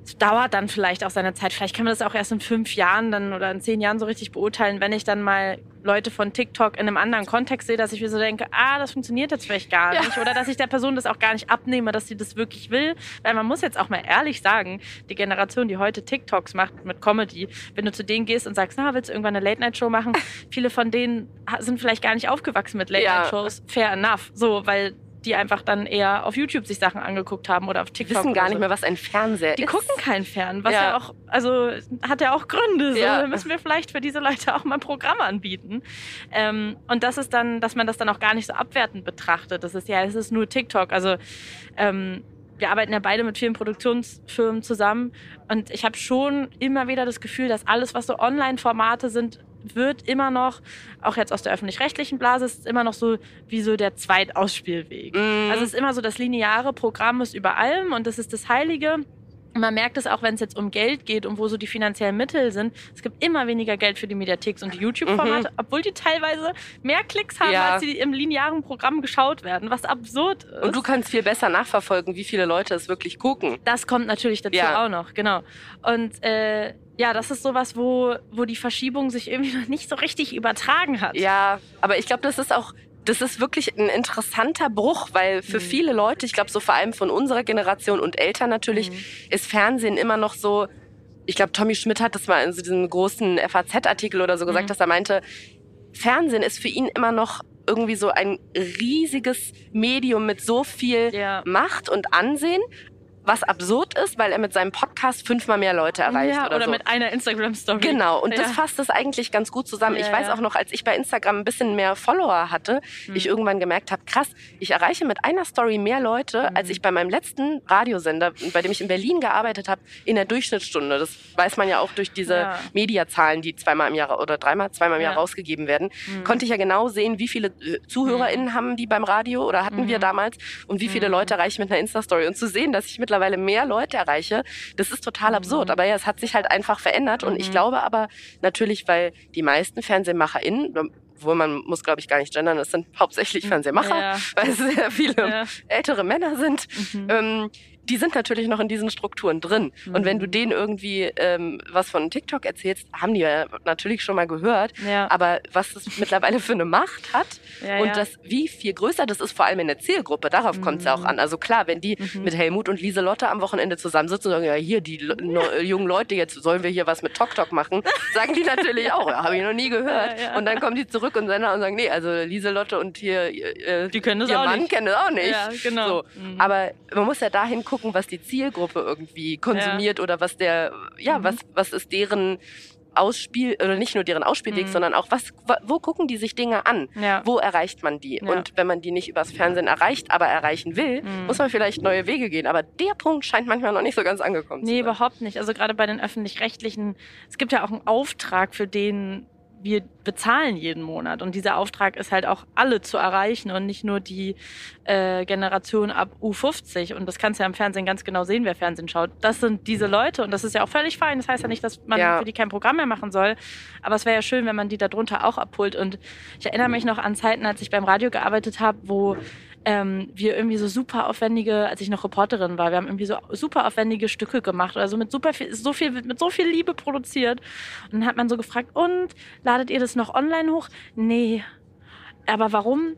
es dauert dann vielleicht auch seine Zeit. Vielleicht kann man das auch erst in fünf Jahren dann oder in zehn Jahren so richtig beurteilen, wenn ich dann mal Leute von TikTok in einem anderen Kontext sehe, dass ich mir so denke, ah, das funktioniert jetzt vielleicht gar nicht. Ja. Oder dass ich der Person das auch gar nicht abnehme, dass sie das wirklich will. Weil man muss jetzt auch mal ehrlich sagen, die Generation, die heute TikToks macht mit Comedy, wenn du zu denen gehst und sagst, na, willst du irgendwann eine Late-Night-Show machen? Viele von denen sind vielleicht gar nicht aufgewachsen mit Late-Night-Shows. Ja. Fair enough. So, weil die einfach dann eher auf YouTube sich Sachen angeguckt haben oder auf TikTok. Die wissen gar nicht so. mehr, was ein Fernseher die ist. Die gucken kein Fern, was ja. ja auch, also hat ja auch Gründe. So. Ja. Da müssen wir vielleicht für diese Leute auch mal ein Programm anbieten. Ähm, und das ist dann, dass man das dann auch gar nicht so abwertend betrachtet. Das ist ja, es ist nur TikTok. Also ähm, wir arbeiten ja beide mit vielen Produktionsfirmen zusammen und ich habe schon immer wieder das Gefühl, dass alles, was so Online-Formate sind, wird immer noch, auch jetzt aus der öffentlich-rechtlichen Blase, ist immer noch so wie so der Zweitausspielweg. Mm. Also es ist immer so, das lineare Programm ist über allem und das ist das Heilige. Man merkt es auch, wenn es jetzt um Geld geht und wo so die finanziellen Mittel sind. Es gibt immer weniger Geld für die Mediatheks und die YouTube-Formate, mhm. obwohl die teilweise mehr Klicks haben, ja. als sie im linearen Programm geschaut werden, was absurd ist. Und du kannst viel besser nachverfolgen, wie viele Leute es wirklich gucken. Das kommt natürlich dazu ja. auch noch, genau. Und äh, ja, das ist sowas, wo, wo die Verschiebung sich irgendwie noch nicht so richtig übertragen hat. Ja, aber ich glaube, das ist auch... Das ist wirklich ein interessanter Bruch, weil für mhm. viele Leute, ich glaube so vor allem von unserer Generation und Eltern natürlich, mhm. ist Fernsehen immer noch so, ich glaube Tommy Schmidt hat das mal in so diesem großen F A Z-Artikel oder so gesagt, mhm. dass er meinte, Fernsehen ist für ihn immer noch irgendwie so ein riesiges Medium mit so viel ja. Macht und Ansehen. Was absurd ist, weil er mit seinem Podcast fünfmal mehr Leute erreicht. Ja, oder, oder so. mit einer Instagram-Story. Genau, und ja. das fasst es eigentlich ganz gut zusammen. Ja, ich weiß ja. auch noch, als ich bei Instagram ein bisschen mehr Follower hatte, mhm. ich irgendwann gemerkt habe, krass, ich erreiche mit einer Story mehr Leute, mhm. als ich bei meinem letzten Radiosender, bei dem ich in Berlin gearbeitet habe, in der Durchschnittsstunde. Das weiß man ja auch durch diese ja. Mediazahlen, die zweimal im Jahr oder dreimal, zweimal im Jahr ja. rausgegeben werden. Mhm. Konnte ich ja genau sehen, wie viele ZuhörerInnen mhm. haben die beim Radio oder hatten mhm. wir damals und wie viele mhm. Leute erreiche ich mit einer Insta-Story. Und zu sehen, dass ich mittlerweile mehr Leute erreiche, das ist total absurd. Aber ja, es hat sich halt einfach verändert. Und mhm. ich glaube aber natürlich, weil die meisten FernsehmacherInnen, wo man muss, glaube ich, gar nicht gendern, es sind hauptsächlich Fernsehmacher, ja. weil es sehr viele ja. ältere Männer sind, mhm. ähm, die sind natürlich noch in diesen Strukturen drin. Mhm. Und wenn du denen irgendwie ähm, was von TikTok erzählst, haben die ja natürlich schon mal gehört. Ja. Aber was das mittlerweile für eine Macht hat ja, und ja. das, wie viel größer das ist, vor allem in der Zielgruppe, darauf mhm. kommt es ja auch an. Also klar, wenn die mhm. mit Helmut und Lieselotte am Wochenende zusammensitzen und sagen, ja hier, die no, jungen Leute, jetzt sollen wir hier was mit TokTok machen, sagen die natürlich auch, ja, habe ich noch nie gehört. Ja, ja. Und dann kommen die zurück und sagen, und sagen nee, also Lieselotte und hier äh, die können das ihr auch Mann nicht. kennen das auch nicht. Ja, genau. So. Mhm. Aber man muss ja dahin gucken, was die Zielgruppe irgendwie konsumiert ja. oder was der, ja, mhm. was, was ist deren Ausspiel, oder nicht nur deren Ausspielweg, mhm. sondern auch, was, wo gucken die sich Dinge an? Ja. Wo erreicht man die? Ja. Und wenn man die nicht übers Fernsehen erreicht, aber erreichen will, mhm. muss man vielleicht neue Wege gehen. Aber der Punkt scheint manchmal noch nicht so ganz angekommen nee, zu sein. Nee, überhaupt nicht. Also gerade bei den Öffentlich-Rechtlichen, es gibt ja auch einen Auftrag, für den wir bezahlen jeden Monat. Und dieser Auftrag ist halt auch alle zu erreichen und nicht nur die äh, Generation ab U fünfzig. Und das kannst du ja im Fernsehen ganz genau sehen, wer Fernsehen schaut. Das sind diese Leute und das ist ja auch völlig fein. Das heißt ja nicht, dass man ja. für die kein Programm mehr machen soll. Aber es wäre ja schön, wenn man die darunter auch abholt. Und ich erinnere mich noch an Zeiten, als ich beim Radio gearbeitet habe, wo ähm, wir irgendwie so super aufwendige, als ich noch Reporterin war, wir haben irgendwie so super aufwendige Stücke gemacht oder so mit super viel, so viel, mit so viel Liebe produziert. Und dann hat man so gefragt, und ladet ihr das noch online hoch? Nee. Aber warum?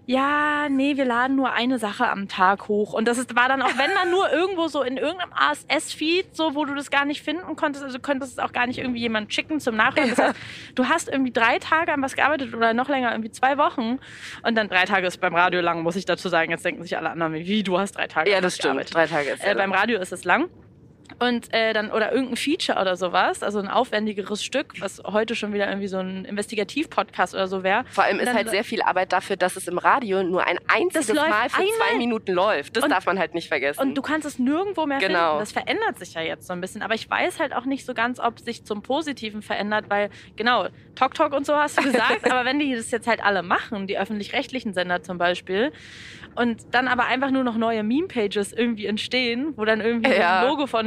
Ja, nee, wir laden nur eine Sache am Tag hoch. Und das ist, war dann auch, wenn dann nur irgendwo so in irgendeinem A S S-Feed, so, wo du das gar nicht finden konntest, also könntest es auch gar nicht irgendwie jemand schicken zum Nachhören. Das heißt, du hast irgendwie drei Tage an was gearbeitet oder noch länger, irgendwie zwei Wochen. Und dann drei Tage ist beim Radio lang, muss ich dazu sagen. Jetzt denken sich alle anderen, wie, du hast drei Tage Ja, das stimmt. gearbeitet. Drei Tage ist äh, Beim Radio ist es lang. Und äh, dann oder irgendein Feature oder sowas, also ein aufwendigeres Stück, was heute schon wieder irgendwie so ein Investigativ-Podcast oder so wäre. Vor allem ist dann halt sehr viel Arbeit dafür, dass es im Radio nur ein einziges Mal für einmal. zwei Minuten läuft. Das und, darf man halt nicht vergessen. Und du kannst es nirgendwo mehr genau. finden. Das verändert sich ja jetzt so ein bisschen. Aber ich weiß halt auch nicht so ganz, ob es sich zum Positiven verändert, weil, genau, TokTok und so hast du gesagt, aber wenn die das jetzt halt alle machen, die öffentlich-rechtlichen Sender zum Beispiel, und dann aber einfach nur noch neue Meme-Pages irgendwie entstehen, wo dann irgendwie ja. ein Logo von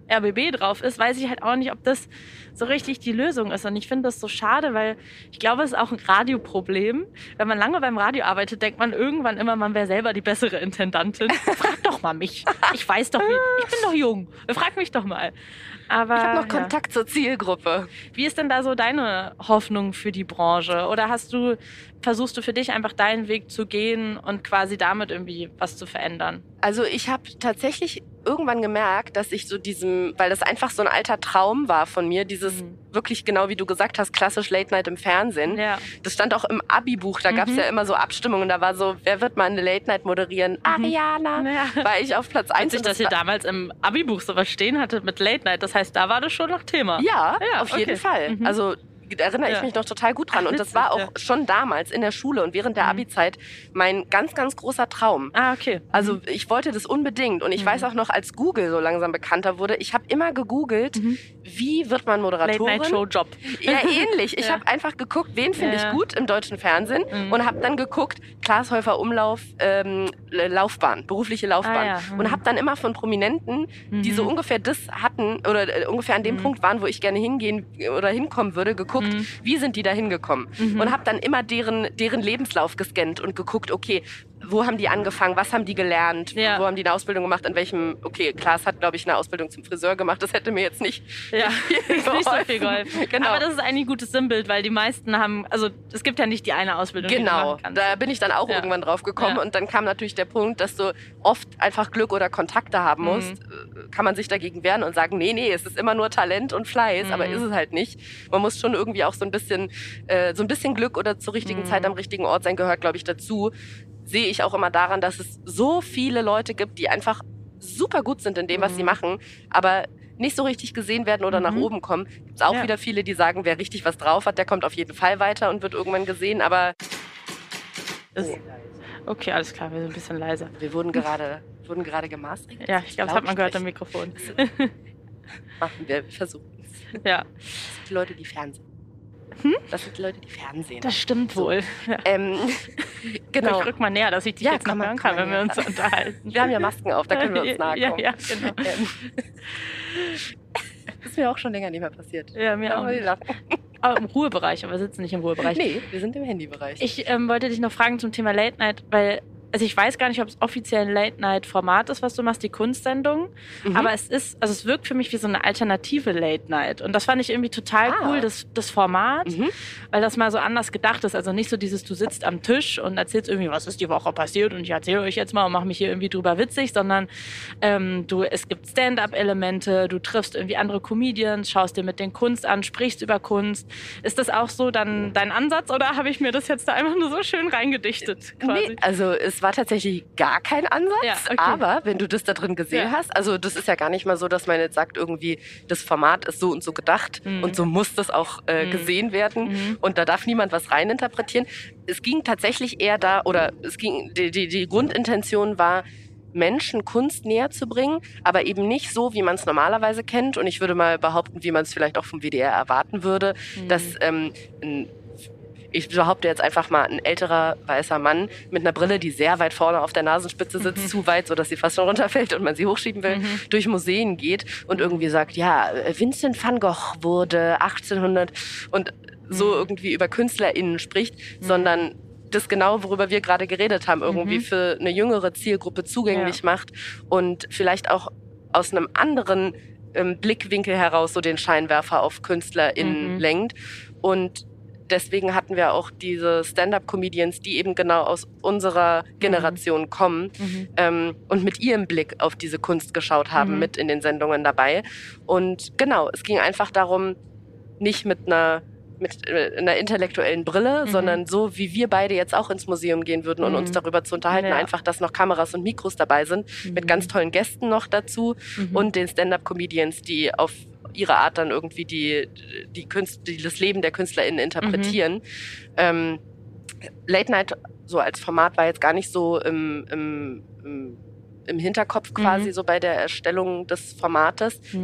R B B drauf ist, weiß ich halt auch nicht, ob das so richtig die Lösung ist. Und ich finde das so schade, weil ich glaube, es ist auch ein Radioproblem. Wenn man lange beim Radio arbeitet, denkt man irgendwann immer, man wäre selber die bessere Intendantin. Frag doch mal mich. Ich weiß doch, wie, ich bin doch jung. Frag mich doch mal. Aber, ich habe noch ja. Kontakt zur Zielgruppe. Wie ist denn da so deine Hoffnung für die Branche? Oder hast du, versuchst du für dich einfach deinen Weg zu gehen und quasi damit irgendwie was zu verändern? Also ich habe tatsächlich irgendwann gemerkt, dass ich so diesem, weil das einfach so ein alter Traum war von mir, dieses mhm. wirklich genau wie du gesagt hast, klassisch Late Night im Fernsehen. Ja. Das stand auch im Abi-Buch, da mhm. gab es ja immer so Abstimmungen, da war so, wer wird mal eine Late Night moderieren? Mhm. Ariana, ja. War ich auf Platz eins. Witzig, dass ihr damals im Abi-Buch sowas stehen hattet mit Late Night, das heißt, da war das schon noch Thema. Ja, ja auf okay. jeden Fall. Mhm. Also da erinnere ich ja. mich noch total gut dran. Und das war auch ja. schon damals in der Schule und während der mhm. Abi-Zeit mein ganz, ganz großer Traum. Ah, okay. Also mhm. ich wollte das unbedingt. Und ich mhm. weiß auch noch, als Google so langsam bekannter wurde, ich habe immer gegoogelt, mhm. wie wird man Moderatorin? Late-Night-Show-Job. Ja, ähnlich. Ich ja. habe einfach geguckt, wen finde ja. ich gut im deutschen Fernsehen mhm. und habe dann geguckt, Klaas Häufer Umlauf, ähm, Laufbahn, berufliche Laufbahn. Ah, ja. mhm. Und habe dann immer von Prominenten, mhm. die so ungefähr das hatten oder äh, ungefähr an dem mhm. Punkt waren, wo ich gerne hingehen oder hinkommen würde, geguckt, Mhm. wie sind die da hingekommen? Mhm. Und habe dann immer deren, deren Lebenslauf gescannt und geguckt, okay, wo haben die angefangen, was haben die gelernt, ja. wo haben die eine Ausbildung gemacht, in welchem, okay, Klaas hat, glaube ich, eine Ausbildung zum Friseur gemacht, das hätte mir jetzt nicht, ja. nicht, nicht so viel geholfen. Genau. Aber das ist eigentlich ein gutes Sinnbild, weil die meisten haben, also es gibt ja nicht die eine Ausbildung, genau. die du machen kannst. Da bin ich dann auch ja. irgendwann drauf gekommen ja. und dann kam natürlich der Punkt, dass du oft einfach Glück oder Kontakte haben musst. Mhm. Kann man sich dagegen wehren und sagen, nee, nee, es ist immer nur Talent und Fleiß, mhm. aber ist es halt nicht. Man muss schon irgendwie auch so ein bisschen, äh, so ein bisschen Glück oder zur richtigen mhm. Zeit am richtigen Ort sein, gehört, glaube ich, dazu. Sehe ich auch immer daran, dass es so viele Leute gibt, die einfach super gut sind in dem, was mhm. sie machen, aber nicht so richtig gesehen werden oder mhm. nach oben kommen. Gibt es auch ja. wieder viele, die sagen, wer richtig was drauf hat, der kommt auf jeden Fall weiter und wird irgendwann gesehen, aber... Oh. Okay, alles klar, wir sind ein bisschen leiser. Wir wurden gerade, wurden gerade gemastert. Ja, ich glaube, das hat man gehört am Mikrofon. Machen wir, wir versuchen es. Ja. Das sind die Leute, die Fernsehen. Hm? Das sind die Leute, die Fernsehen. Das stimmt so. wohl. Ja. Ähm, genau. Ich rück mal näher, dass ich dich ja, jetzt noch hören kann, wenn wir uns unterhalten. Wir haben ja Masken auf, da können wir uns nahe kommen. Ja, ja, genau. Das ist mir auch schon länger nicht mehr passiert. Ja, mir auch. Aber im Ruhebereich, aber wir sitzen nicht im Ruhebereich. Nee, wir sind im Handybereich. Ich ähm, wollte dich noch fragen zum Thema Late Night, weil also ich weiß gar nicht, ob es offiziell ein Late-Night-Format ist, was du machst, die Kunstsendung. Mhm. Aber es ist, also es wirkt für mich wie so eine alternative Late-Night. Und das fand ich irgendwie total ah. cool, das, das Format, mhm. weil das mal so anders gedacht ist. Also nicht so dieses, du sitzt am Tisch und erzählst irgendwie, was ist die Woche passiert und ich erzähle euch jetzt mal und mache mich hier irgendwie drüber witzig, sondern ähm, du, es gibt Stand-up-Elemente, du triffst irgendwie andere Comedians, schaust dir mit den Kunst an, sprichst über Kunst. Ist das auch so dann dein Ansatz oder habe ich mir das jetzt da einfach nur so schön reingedichtet? Quasi? Nee, also es war tatsächlich gar kein Ansatz, ja, okay. aber wenn du das da drin gesehen ja. hast, also das ist ja gar nicht mal so, dass man jetzt sagt, irgendwie das Format ist so und so gedacht mhm. und so muss das auch äh, mhm. gesehen werden mhm. und da darf niemand was reininterpretieren. Es ging tatsächlich eher da, oder es ging, die, die, die Grundintention war, Menschen Kunst näher zu bringen, aber eben nicht so, wie man es normalerweise kennt und ich würde mal behaupten, wie man es vielleicht auch vom W D R erwarten würde, mhm. dass ähm, ein ich behaupte jetzt einfach mal, ein älterer weißer Mann mit einer Brille, die sehr weit vorne auf der Nasenspitze sitzt, mhm. zu weit, sodass sie fast schon runterfällt und man sie hochschieben will, mhm. durch Museen geht und irgendwie sagt, ja, Vincent van Gogh wurde achtzehnhundert und mhm. so irgendwie über KünstlerInnen spricht, mhm. sondern das genau, worüber wir gerade geredet haben, irgendwie mhm. für eine jüngere Zielgruppe zugänglich ja. macht und vielleicht auch aus einem anderen ähm, Blickwinkel heraus so den Scheinwerfer auf KünstlerInnen mhm. lenkt. Und deswegen hatten wir auch diese Stand-up-Comedians, die eben genau aus unserer Generation mhm. kommen mhm. ähm, und mit ihrem Blick auf diese Kunst geschaut haben, mhm. mit in den Sendungen dabei. Und genau, es ging einfach darum, nicht mit einer mit einer intellektuellen Brille, mhm. sondern so, wie wir beide jetzt auch ins Museum gehen würden und mhm. uns darüber zu unterhalten, ja. einfach, dass noch Kameras und Mikros dabei sind, mhm. mit ganz tollen Gästen noch dazu mhm. und den Stand-up-Comedians, die auf ihre Art dann irgendwie die, die Künst, die das Leben der KünstlerInnen interpretieren. Mhm. Ähm, Late Night so als Format war jetzt gar nicht so im, im, im, im Hinterkopf quasi, mhm. so bei der Erstellung des Formates. Mhm. Aber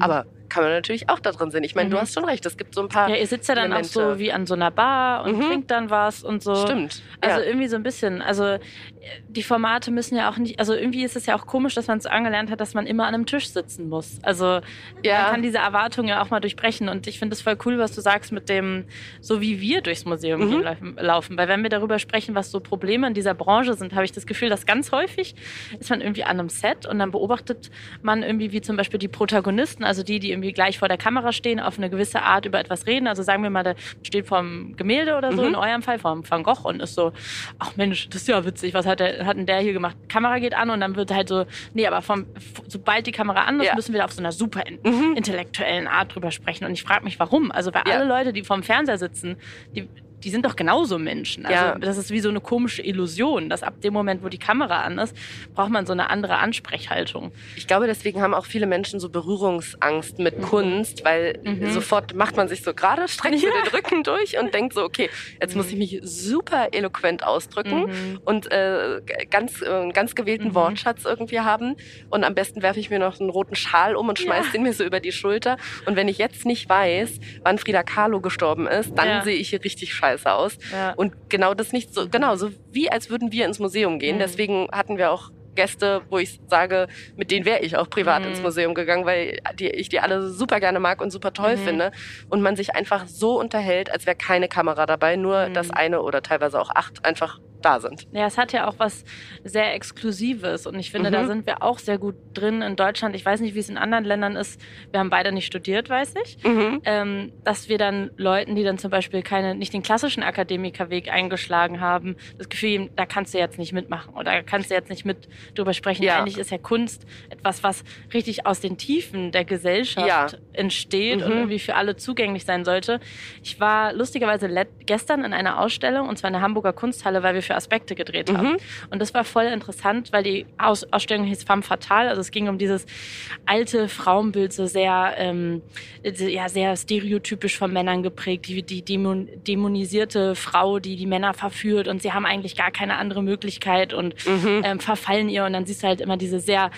kann man natürlich auch da drin sehen. Ich meine, mhm. du hast schon recht, es gibt so ein paar Ja, ihr sitzt ja dann Elemente. Auch so wie an so einer Bar und mhm. trinkt dann was und so. Stimmt. Also ja. irgendwie so ein bisschen. Also die Formate müssen ja auch nicht, also irgendwie ist es ja auch komisch, dass man es angelernt hat, dass man immer an einem Tisch sitzen muss. Also ja. man kann diese Erwartungen ja auch mal durchbrechen und ich finde es voll cool, was du sagst mit dem, so wie wir durchs Museum mhm. gehen, laufen. Weil wenn wir darüber sprechen, was so Probleme in dieser Branche sind, habe ich das Gefühl, dass ganz häufig ist man irgendwie an einem Set und dann beobachtet man irgendwie, wie zum Beispiel die Protagonisten, also die, die irgendwie gleich vor der Kamera stehen, auf eine gewisse Art über etwas reden. Also sagen wir mal, der steht vorm Gemälde oder so, mhm. in eurem Fall vorm Van Gogh und ist so, ach Mensch, das ist ja witzig, was hat, der, hat denn der hier gemacht? Kamera geht an und dann wird halt so, nee, aber vom, sobald die Kamera an ist, ja. müssen wir da auf so einer super mhm. intellektuellen Art drüber sprechen. Und ich frage mich, warum? Also weil ja. alle Leute, die vorm Fernseher sitzen, die die sind doch genauso Menschen. Also ja. das ist wie so eine komische Illusion, dass ab dem Moment, wo die Kamera an ist, braucht man so eine andere Ansprechhaltung. Ich glaube, deswegen haben auch viele Menschen so Berührungsangst mit mhm. Kunst, weil mhm. sofort macht man sich so gerade, streckt ja. so den Rücken durch und denkt so, okay, jetzt mhm. muss ich mich super eloquent ausdrücken mhm. und äh, ganz, äh, ganz gewählten mhm. Wortschatz irgendwie haben. Und am besten werfe ich mir noch einen roten Schal um und schmeiße ja. den mir so über die Schulter. Und wenn ich jetzt nicht weiß, wann Frida Kahlo gestorben ist, dann ja. sehe ich hier richtig scheiße aus. Ja. Und genau das nicht so, genau, so wie als würden wir ins Museum gehen. Mhm. Deswegen hatten wir auch Gäste, wo ich sage, mit denen wäre ich auch privat mhm. ins Museum gegangen, weil die, ich die alle super gerne mag und super toll mhm. finde. Und man sich einfach so unterhält, als wäre keine Kamera dabei, nur mhm. dass eine oder teilweise auch acht einfach da sind. Ja, es hat ja auch was sehr Exklusives und ich finde, mhm. da sind wir auch sehr gut drin in Deutschland. Ich weiß nicht, wie es in anderen Ländern ist. Wir haben beide nicht studiert, weiß ich. Mhm. Ähm, dass wir dann Leuten, die dann zum Beispiel keine, nicht den klassischen Akademikerweg eingeschlagen haben, das Gefühl, da kannst du jetzt nicht mitmachen oder da kannst du jetzt nicht mit drüber sprechen. Ja. Eigentlich ist ja Kunst etwas, was richtig aus den Tiefen der Gesellschaft ja. entsteht mhm. und irgendwie für alle zugänglich sein sollte. Ich war lustigerweise let- gestern in einer Ausstellung, und zwar in der Hamburger Kunsthalle, weil wir für Aspekte gedreht haben. Mhm. Und das war voll interessant, weil die Aus- Ausstellung hieß Femme Fatale. Also es ging um dieses alte Frauenbild, so sehr, ähm, ja, sehr stereotypisch von Männern geprägt. Die, die dämon- dämonisierte Frau, die die Männer verführt und sie haben eigentlich gar keine andere Möglichkeit und mhm. ähm, verfallen ihr. Und dann siehst du halt immer diese sehr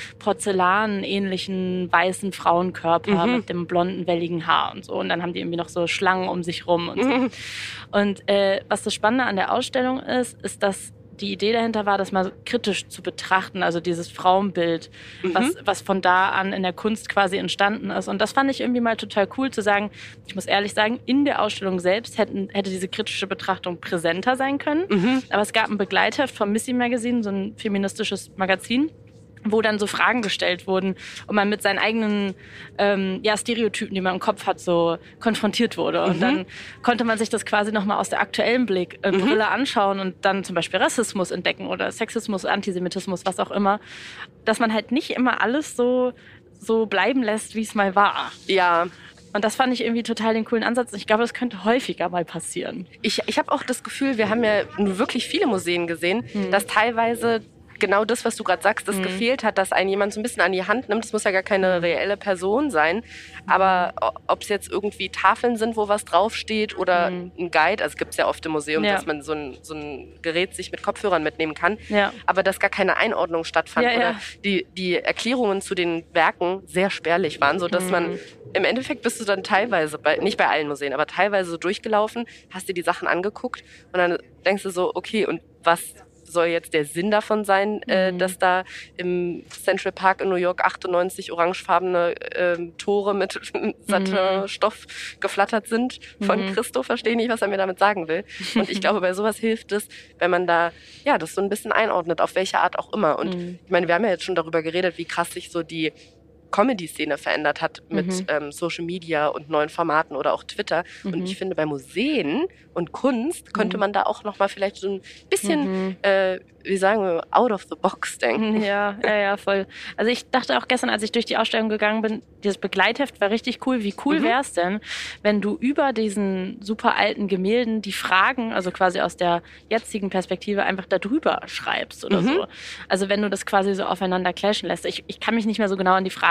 porzellanähnlichen weißen Frauenkörper mhm. mit dem blonden, welligen Haar und so. Und dann haben die irgendwie noch so Schlangen um sich rum und so. Mhm. Und äh, was das Spannende an der Ausstellung ist, ist, dass die Idee dahinter war, das mal kritisch zu betrachten, also dieses Frauenbild, mhm. was, was von da an in der Kunst quasi entstanden ist. Und das fand ich irgendwie mal total cool zu sagen, ich muss ehrlich sagen, in der Ausstellung selbst hätten, hätte diese kritische Betrachtung präsenter sein können. Mhm. Aber es gab ein Begleitheft vom Missy Magazine, so ein feministisches Magazin, wo dann so Fragen gestellt wurden und man mit seinen eigenen ähm, ja, Stereotypen, die man im Kopf hat, so konfrontiert wurde. Und mhm. dann konnte man sich das quasi nochmal aus der aktuellen Blick, äh, Brille mhm. anschauen und dann zum Beispiel Rassismus entdecken oder Sexismus, Antisemitismus, was auch immer. Dass man halt nicht immer alles so, so bleiben lässt, wie es mal war. Ja. Und das fand ich irgendwie total den coolen Ansatz. Ich glaube, das könnte häufiger mal passieren. Ich, ich habe auch das Gefühl, wir haben ja nur wirklich viele Museen gesehen, mhm. dass teilweise genau das, was du gerade sagst, das mhm. gefehlt hat, dass einen jemand so ein bisschen an die Hand nimmt. Das muss ja gar keine reelle Person sein. Aber ob es jetzt irgendwie Tafeln sind, wo was draufsteht oder mhm. ein Guide, also gibt es ja oft im Museum, ja. dass man so ein, so ein Gerät sich mit Kopfhörern mitnehmen kann, ja. aber dass gar keine Einordnung stattfand ja, oder ja. Die, die Erklärungen zu den Werken sehr spärlich waren, sodass mhm. man im Endeffekt bist du dann teilweise, bei, nicht bei allen Museen, aber teilweise so durchgelaufen, hast dir die Sachen angeguckt und dann denkst du so, okay, und was soll jetzt der Sinn davon sein, mhm. äh, dass da im Central Park in New York achtundneunzig orangefarbene äh, Tore mit Satinstoff mhm. geflattert sind von mhm. Christo? Verstehe nicht, was er mir damit sagen will. Und ich glaube, bei sowas hilft es, wenn man da ja das so ein bisschen einordnet, auf welche Art auch immer. Und mhm. ich meine, wir haben ja jetzt schon darüber geredet, wie krass sich so die Comedy-Szene verändert hat mit mhm. ähm, Social Media und neuen Formaten oder auch Twitter. Mhm. Und ich finde, bei Museen und Kunst könnte man da auch noch mal vielleicht so ein bisschen, mhm. äh, wie sagen wir, out of the box denken. Ja, ja, ja, voll. Also ich dachte auch gestern, als ich durch die Ausstellung gegangen bin, dieses Begleitheft war richtig cool. Wie cool mhm. wäre es denn, wenn du über diesen super alten Gemälden die Fragen, also quasi aus der jetzigen Perspektive, einfach da drüber schreibst oder mhm. so. Also wenn du das quasi so aufeinander clashen lässt. Ich, ich kann mich nicht mehr so genau an die Fragen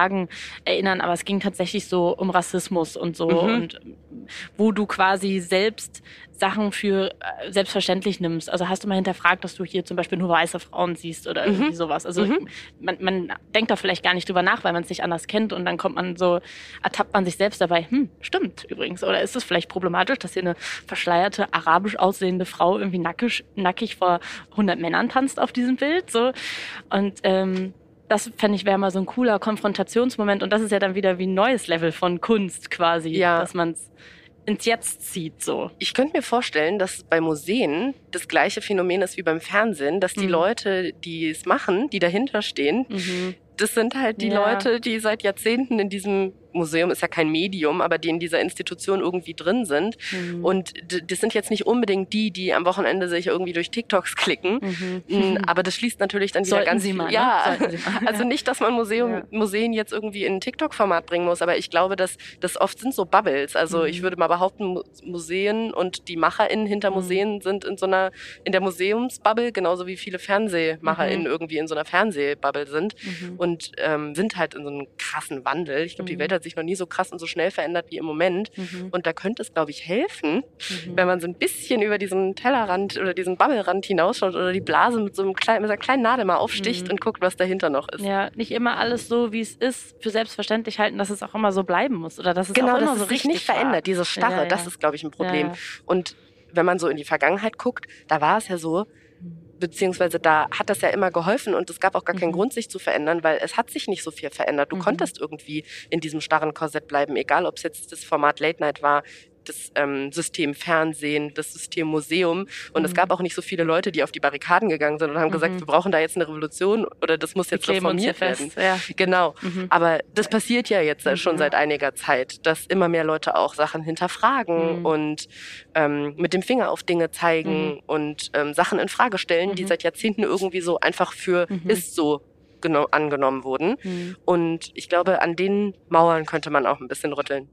Fragen erinnern, aber es ging tatsächlich so um Rassismus und so Mhm. und wo du quasi selbst Sachen für äh, selbstverständlich nimmst. Also hast du mal hinterfragt, dass du hier zum Beispiel nur weiße Frauen siehst oder irgendwie sowas. Also Mhm. man, man denkt da vielleicht gar nicht drüber nach, weil man es nicht anders kennt und dann kommt man so, ertappt man sich selbst dabei, hm, stimmt übrigens. Oder ist es vielleicht problematisch, dass hier eine verschleierte, arabisch aussehende Frau irgendwie nackig, nackig vor hundert Männern tanzt auf diesem Bild? So. Und ähm, das fände ich wäre mal so ein cooler Konfrontationsmoment und das ist ja dann wieder wie ein neues Level von Kunst quasi, Ja. dass man es ins Jetzt zieht so. Ich könnte mir vorstellen, dass bei Museen das gleiche Phänomen ist wie beim Fernsehen, dass die Mhm. Leute, die es machen, die dahinter stehen, Mhm. das sind halt die Ja. Leute, die seit Jahrzehnten in diesem Museum, ist ja kein Medium, aber die in dieser Institution irgendwie drin sind. Mhm. Und d- das sind jetzt nicht unbedingt die, die am Wochenende sich irgendwie durch TikToks klicken. Mhm. Mm, Aber das schließt natürlich dann wieder Sollten ganz Sie viel. mal, ne? Ja, Sollten Sie mal. also nicht, dass man Museum, Ja. Museen jetzt irgendwie in ein TikTok-Format bringen muss, aber ich glaube, dass das oft sind so Bubbles. Also Mhm. ich würde mal behaupten, Mu- Museen und die MacherInnen hinter Mhm. Museen sind in so einer, in der Museumsbubble, genauso wie viele FernsehmacherInnen Mhm. irgendwie in so einer Fernsehbubble sind. Mhm. Und ähm, sind halt in so einem krassen Wandel. Ich glaube, die Mhm. Welt hat sich noch nie so krass und so schnell verändert wie im Moment. Mhm. Und da könnte es, glaube ich, helfen, Mhm. wenn man so ein bisschen über diesen Tellerrand oder diesen Bubblerand hinausschaut oder die Blase mit so einem kleinen, mit einer kleinen Nadel mal aufsticht Mhm. und guckt, was dahinter noch ist. Ja, nicht immer alles so, wie es ist, für selbstverständlich halten, dass es auch immer so bleiben muss oder dass es Genau, auch immer dass so es sich richtig nicht verändert, war. diese Starre, Ja, ja. das ist, glaube ich, ein Problem. Ja, ja. Und wenn man so in die Vergangenheit guckt, da war es ja so, beziehungsweise da hat das ja immer geholfen und es gab auch gar keinen Mhm. Grund, sich zu verändern, weil es hat sich nicht so viel verändert. Du Mhm. konntest irgendwie in diesem starren Korsett bleiben, egal ob es jetzt das Format Late Night war, das ähm, System Fernsehen, das System Museum. Und es Mhm. gab auch nicht so viele Leute, die auf die Barrikaden gegangen sind und haben Mhm. gesagt, wir brauchen da jetzt eine Revolution oder das muss Wir jetzt kleben uns hier reformiert werden. fest. Ja. Genau. Mhm. Aber das passiert ja jetzt äh, schon Mhm. seit einiger Zeit, dass immer mehr Leute auch Sachen hinterfragen Mhm. und ähm, mit dem Finger auf Dinge zeigen Mhm. und ähm, Sachen in Frage stellen, die Mhm. seit Jahrzehnten irgendwie so einfach für Mhm. ist so geno- angenommen wurden. Mhm. Und ich glaube, an den Mauern könnte man auch ein bisschen rütteln.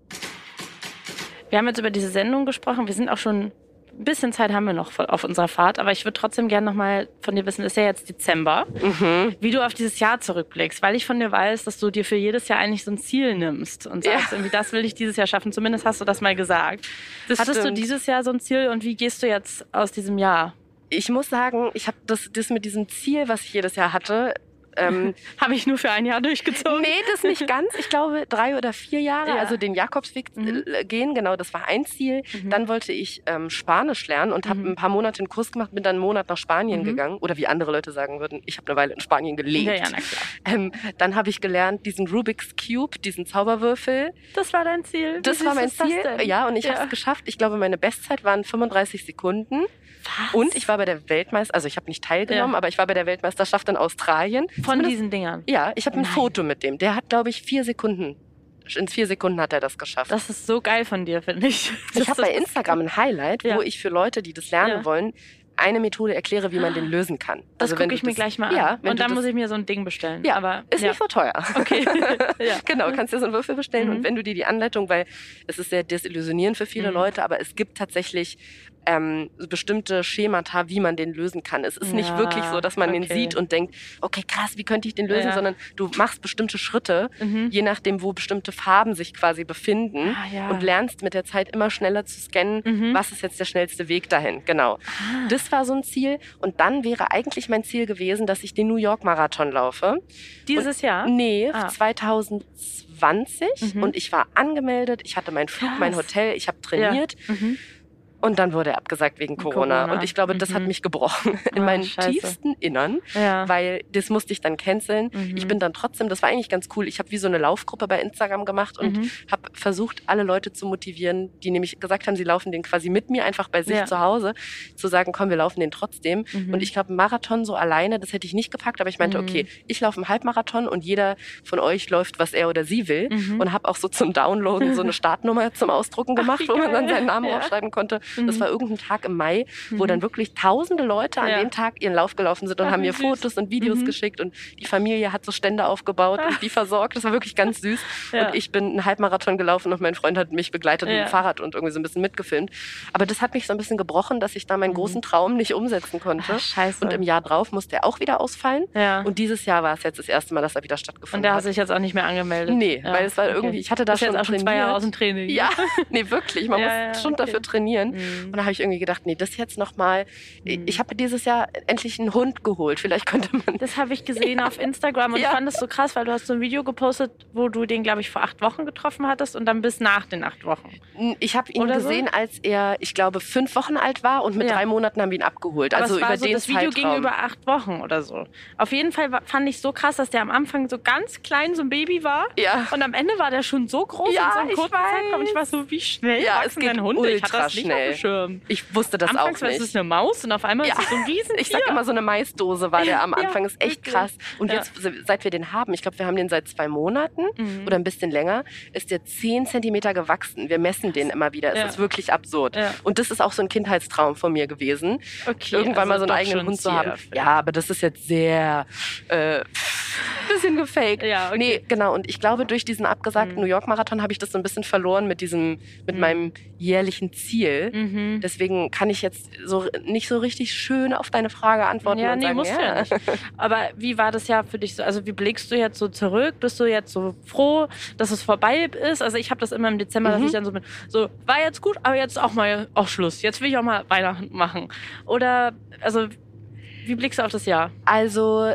Wir haben jetzt über diese Sendung gesprochen. Wir sind auch schon, ein bisschen Zeit haben wir noch voll auf unserer Fahrt, aber ich würde trotzdem gerne nochmal von dir wissen, es ist ja jetzt Dezember, Mhm. wie du auf dieses Jahr zurückblickst, weil ich von dir weiß, dass du dir für jedes Jahr eigentlich so ein Ziel nimmst und sagst, Ja. irgendwie das will ich dieses Jahr schaffen. Zumindest hast du das mal gesagt. Das Hattest stimmt. du dieses Jahr so ein Ziel und wie gehst du jetzt aus diesem Jahr? Ich muss sagen, ich habe das, das mit diesem Ziel, was ich jedes Jahr hatte, ähm, Habe ich nur für ein Jahr durchgezogen? nee, das nicht ganz. Ich glaube, drei oder vier Jahre, Ja. also den Jakobsweg Mhm. äh, gehen, genau, das war ein Ziel. Mhm. Dann wollte ich ähm, Spanisch lernen und habe Mhm. ein paar Monate einen Kurs gemacht, bin dann einen Monat nach Spanien Mhm. gegangen. Oder wie andere Leute sagen würden, ich habe eine Weile in Spanien gelebt. Ja, ja, na klar. Ähm, dann habe ich gelernt, diesen Rubik's Cube, diesen Zauberwürfel. Das war dein Ziel? Wie Das süß war mein ist das Ziel. denn? Ja, und ich Ja. habe es geschafft. Ich glaube, meine Bestzeit waren fünfunddreißig Sekunden. Was? Und ich war bei der Weltmeisterschaft, also ich habe nicht teilgenommen, Ja. aber ich war bei der Weltmeisterschaft in Australien. Von Zumindest- diesen Dingern? Ja, ich habe ein Nein. Foto mit dem. Der hat, glaube ich, vier Sekunden. In vier Sekunden hat er das geschafft. Das ist so geil von dir, finde ich. ich habe bei Instagram ein Highlight, Ja. wo ich für Leute, die das lernen Ja. wollen, eine Methode erkläre, wie man den lösen kann. Das Also wenn gucke ich du mir das- gleich mal an. Ja, wenn und du dann das, muss ich mir so ein Ding bestellen. Ja, aber ist ja. nicht so teuer. Okay. ja. Genau, kannst dir so einen Würfel bestellen Mhm. und wenn du dir die Anleitung, weil es ist sehr desillusionierend für viele Mhm. Leute, aber es gibt tatsächlich ähm, so bestimmte Schemata, wie man den lösen kann. Es ist nicht Ja, wirklich so, dass man den okay. sieht und denkt, okay, krass, wie könnte ich den lösen, Ja. sondern du machst bestimmte Schritte, Mhm. je nachdem, wo bestimmte Farben sich quasi befinden Ah, ja. und lernst mit der Zeit immer schneller zu scannen, Mhm. was ist jetzt der schnellste Weg dahin. Genau. Ah. Das war so ein Ziel und dann wäre eigentlich mein Ziel gewesen, dass ich den New York Marathon laufe. Dieses Jahr? Nee, Ah. zwanzig zwanzig Mhm. und ich war angemeldet, ich hatte meinen Flug, mein Krass. Hotel, ich habe trainiert Ja. Mhm. und dann wurde er abgesagt wegen Corona. Corona. Und ich glaube, das hat Mhm. mich gebrochen in Ah, meinem scheiße. tiefsten Innern, Ja. weil das musste ich dann canceln. Mhm. Ich bin dann trotzdem, das war eigentlich ganz cool, ich habe wie so eine Laufgruppe bei Instagram gemacht und Mhm. habe versucht, alle Leute zu motivieren, die nämlich gesagt haben, sie laufen den quasi mit mir einfach bei sich Ja. zu Hause, zu sagen, komm, wir laufen den trotzdem. Mhm. Und ich glaube, ein Marathon so alleine, das hätte ich nicht gepackt, aber ich meinte, Mhm. okay, ich laufe einen Halbmarathon und jeder von euch läuft, was er oder sie will. Mhm. Und habe auch so zum Downloaden so eine Startnummer zum Ausdrucken gemacht, wie wo man dann geil. seinen Namen Ja. aufschreiben konnte. Mhm. Das war irgendein Tag im Mai, wo mhm. dann wirklich tausende Leute an ja. dem Tag ihren Lauf gelaufen sind und Ach, haben mir süß. Fotos und Videos mhm. geschickt und die Familie hat so Stände aufgebaut Ach. und die versorgt. Das war wirklich ganz süß. Ja. Und ich bin einen Halbmarathon gelaufen und mein Freund hat mich begleitet ja. mit dem Fahrrad und irgendwie so ein bisschen mitgefilmt. Aber das hat mich so ein bisschen gebrochen, dass ich da meinen mhm. großen Traum nicht umsetzen konnte. Ach, scheiße. Und im Jahr drauf musste er auch wieder ausfallen. Ja. Und dieses Jahr war es jetzt das erste Mal, dass er wieder stattgefunden Und der hat. hat sich jetzt auch nicht mehr angemeldet? Nee, ja. weil es war okay. irgendwie, ich hatte da das schon jetzt auch schon zwei Jahre aus dem Training. Ja, nee, wirklich. Man ja, muss ja, schon okay. dafür trainieren. Mhm. Und da habe ich irgendwie gedacht, nee, das jetzt nochmal. Mhm. Ich habe dieses Jahr endlich einen Hund geholt. Vielleicht könnte man... Das habe ich gesehen ja. auf Instagram und ja. ich fand das so krass, weil du hast so ein Video gepostet, wo du den, glaube ich, vor acht Wochen getroffen hattest und dann bis nach den acht Wochen. Ich habe ihn Oder gesehen, so? als er, ich glaube, fünf Wochen alt war und mit ja. drei Monaten haben wir ihn abgeholt. Aber also es war über so, den das Video Zeitraum. ging über acht Wochen oder so. Auf jeden Fall fand ich so krass, dass der am Anfang so ganz klein, so ein Baby war. Ja. Und am Ende war der schon so groß ja, in so einem kurzen Zeitraum. Ich war so, wie schnell ja, wachsen denn Hunde? Ich hatte das nicht schnell. auf dem Schirm. Ich wusste das Anfangs auch nicht. war es eine Maus und auf einmal ja. ist es so ein Riesentier. Ich sag immer, so eine Maisdose war der am Anfang. Ja, ist echt wirklich. krass. Und Ja. jetzt, seit wir den haben, ich glaube, wir haben den seit zwei Monaten Mhm. oder ein bisschen länger, ist der zehn Zentimeter gewachsen. Wir messen den immer wieder. Es Ja. ist wirklich absurd. Ja. Und das ist auch so ein Kindheitstraum von mir gewesen, Okay, irgendwann also mal so einen doch eigenen schon Hund zu Ziel haben. erfüllt. Ja, aber das ist jetzt sehr äh, bisschen gefaked. Ja, okay. Nee, genau. Und ich glaube, durch diesen abgesagten Mhm. New York Marathon habe ich das so ein bisschen verloren mit diesem, mit Mhm. meinem jährlichen Ziel. Mhm. Deswegen kann ich jetzt so nicht so richtig schön auf deine Frage antworten Ja, und nee, sagen, musst ja. du ja nicht. Aber wie war das Jahr für dich so? Also wie blickst du jetzt so zurück? Bist du jetzt so froh, dass es vorbei ist? Also ich habe das immer im Dezember, Mhm. dass ich dann so bin, so, war jetzt gut, aber jetzt auch mal auch Schluss. Jetzt will ich auch mal Weihnachten machen. Oder, also, wie blickst du auf das Jahr? Also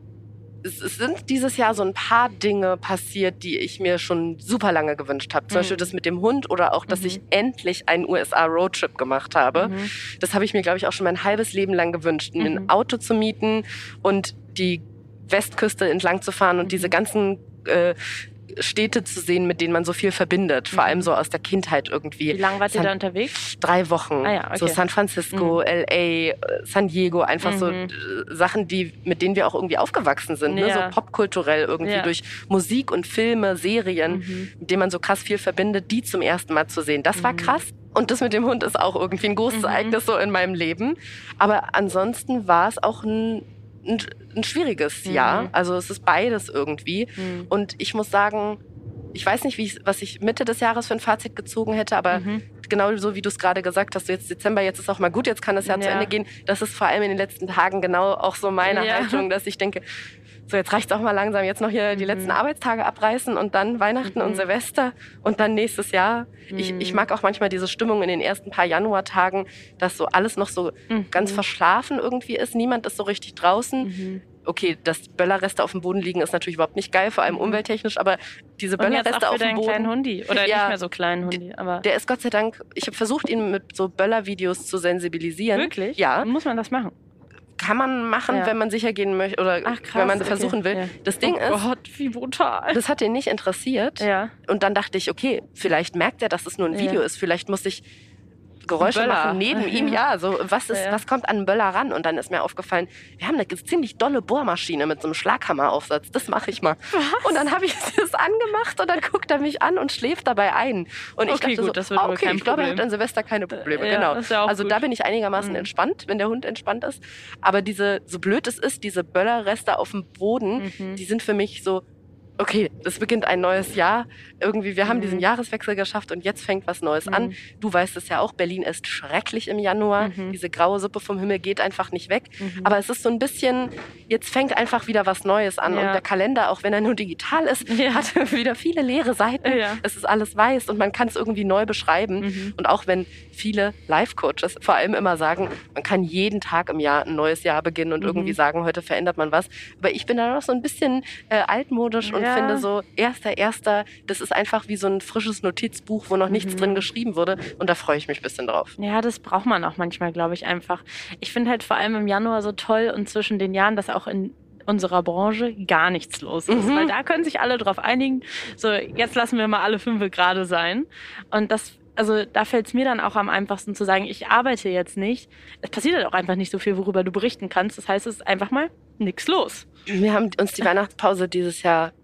es es sind dieses Jahr so ein paar Dinge passiert, die ich mir schon super lange gewünscht habe. Zum Mhm. Beispiel das mit dem Hund oder auch, dass Mhm. ich endlich einen U S A-Roadtrip gemacht habe. Mhm. Das habe ich mir, glaube ich, auch schon mein halbes Leben lang gewünscht, mir Mhm. ein Auto zu mieten und die Westküste entlang zu fahren und Mhm. diese ganzen äh, Städte zu sehen, mit denen man so viel verbindet. Vor Mhm. allem so aus der Kindheit irgendwie. Wie lange wart ihr San- da unterwegs? Drei Wochen. Ah ja, okay. So San Francisco, Mhm. L A, äh, San Diego, einfach so Mhm. äh, Sachen, die, mit denen wir auch irgendwie aufgewachsen sind. Ne? Ja. So popkulturell irgendwie Ja. durch Musik und Filme, Serien, Mhm. mit denen man so krass viel verbindet, die zum ersten Mal zu sehen. Das war Mhm. krass. Und das mit dem Hund ist auch irgendwie ein großes Mhm. Ereignis so in meinem Leben. Aber ansonsten war es auch ein, ein, ein schwieriges Mhm. Jahr. Also es ist beides irgendwie. Mhm. Und ich muss sagen, ich weiß nicht, wie ich, was ich Mitte des Jahres für ein Fazit gezogen hätte, aber Mhm. genau so, wie du es gerade gesagt hast, so jetzt Dezember, jetzt ist auch mal gut, jetzt kann das Jahr zu Ja. Ende gehen. Das ist vor allem in den letzten Tagen genau auch so meine Ja. Haltung, dass ich denke, so jetzt reicht's auch mal langsam, jetzt noch hier die Mhm. letzten Arbeitstage abreißen und dann Weihnachten Mhm. und Silvester und dann nächstes Jahr. Ich, Mhm. ich mag auch manchmal diese Stimmung in den ersten paar Januartagen, dass so alles noch so Mhm. ganz verschlafen irgendwie ist. Niemand ist so richtig draußen. Mhm. Okay, dass Böllerreste auf dem Boden liegen, ist natürlich überhaupt nicht geil, vor allem Mhm. umwelttechnisch, aber diese Und jetzt Böllerreste auch für auf dem deinen kleinen Boden, Hundi. Oder Ja. nicht mehr so kleinen Hundi, aber... der ist Gott sei Dank, ich habe versucht, ihn mit so Böllervideos zu sensibilisieren. Wirklich? Ja, Muss man das machen? kann man machen, Ja. wenn man sicher gehen möchte oder Ach, krass, wenn man okay. versuchen will. Ja. Das Ding oh ist, Gott, wie brutal. das hat ihn nicht interessiert. Ja. Und dann dachte ich, okay, vielleicht merkt er, dass es nur ein Video Ja. ist. Vielleicht muss ich Geräusche Böller. machen neben ihm. Ja, so was ist, Ja. was kommt an einen Böller ran? Und dann ist mir aufgefallen, wir haben eine ziemlich dolle Bohrmaschine mit so einem Schlaghammeraufsatz. Das mache ich mal. Was? Und dann habe ich das angemacht und dann guckt er mich an und schläft dabei ein. Und ich Okay, dachte gut, so, das wird ah, wohl okay, kein ich glaube, er Problem. hat an Silvester keine Probleme. Ja, genau. das ist ja auch Also gut. da bin ich einigermaßen Mhm. entspannt, wenn der Hund entspannt ist. Aber diese, so blöd es ist, diese Böllerreste auf dem Boden, Mhm. die sind für mich so, okay, es beginnt ein neues Jahr. Irgendwie, wir haben Mhm. diesen Jahreswechsel geschafft und jetzt fängt was Neues Mhm. an. Du weißt es ja auch, Berlin ist schrecklich im Januar. Mhm. Diese graue Suppe vom Himmel geht einfach nicht weg. Mhm. Aber es ist so ein bisschen, jetzt fängt einfach wieder was Neues an. Ja. Und der Kalender, auch wenn er nur digital ist, Ja. hat wieder viele leere Seiten. Ja. Es ist alles weiß und man kann es irgendwie neu beschreiben. Mhm. Und auch wenn viele Life-Coaches vor allem immer sagen, man kann jeden Tag im Jahr ein neues Jahr beginnen und Mhm. irgendwie sagen, heute verändert man was. Aber ich bin da noch so ein bisschen äh, altmodisch und Ja. finde so, erster, erster, das ist einfach wie so ein frisches Notizbuch, wo noch nichts Mhm. drin geschrieben wurde. Und da freue ich mich ein bisschen drauf. Ja, das braucht man auch manchmal, glaube ich, einfach. Ich finde halt vor allem im Januar so toll und zwischen den Jahren, dass auch in unserer Branche gar nichts los ist. Mhm. Weil da können sich alle drauf einigen, so jetzt lassen wir mal alle fünf gerade sein. Und das, also da fällt es mir dann auch am einfachsten zu sagen, ich arbeite jetzt nicht. Es passiert halt auch einfach nicht so viel, worüber du berichten kannst. Das heißt, es ist einfach mal nichts los. Wir haben uns die Weihnachtspause dieses Jahr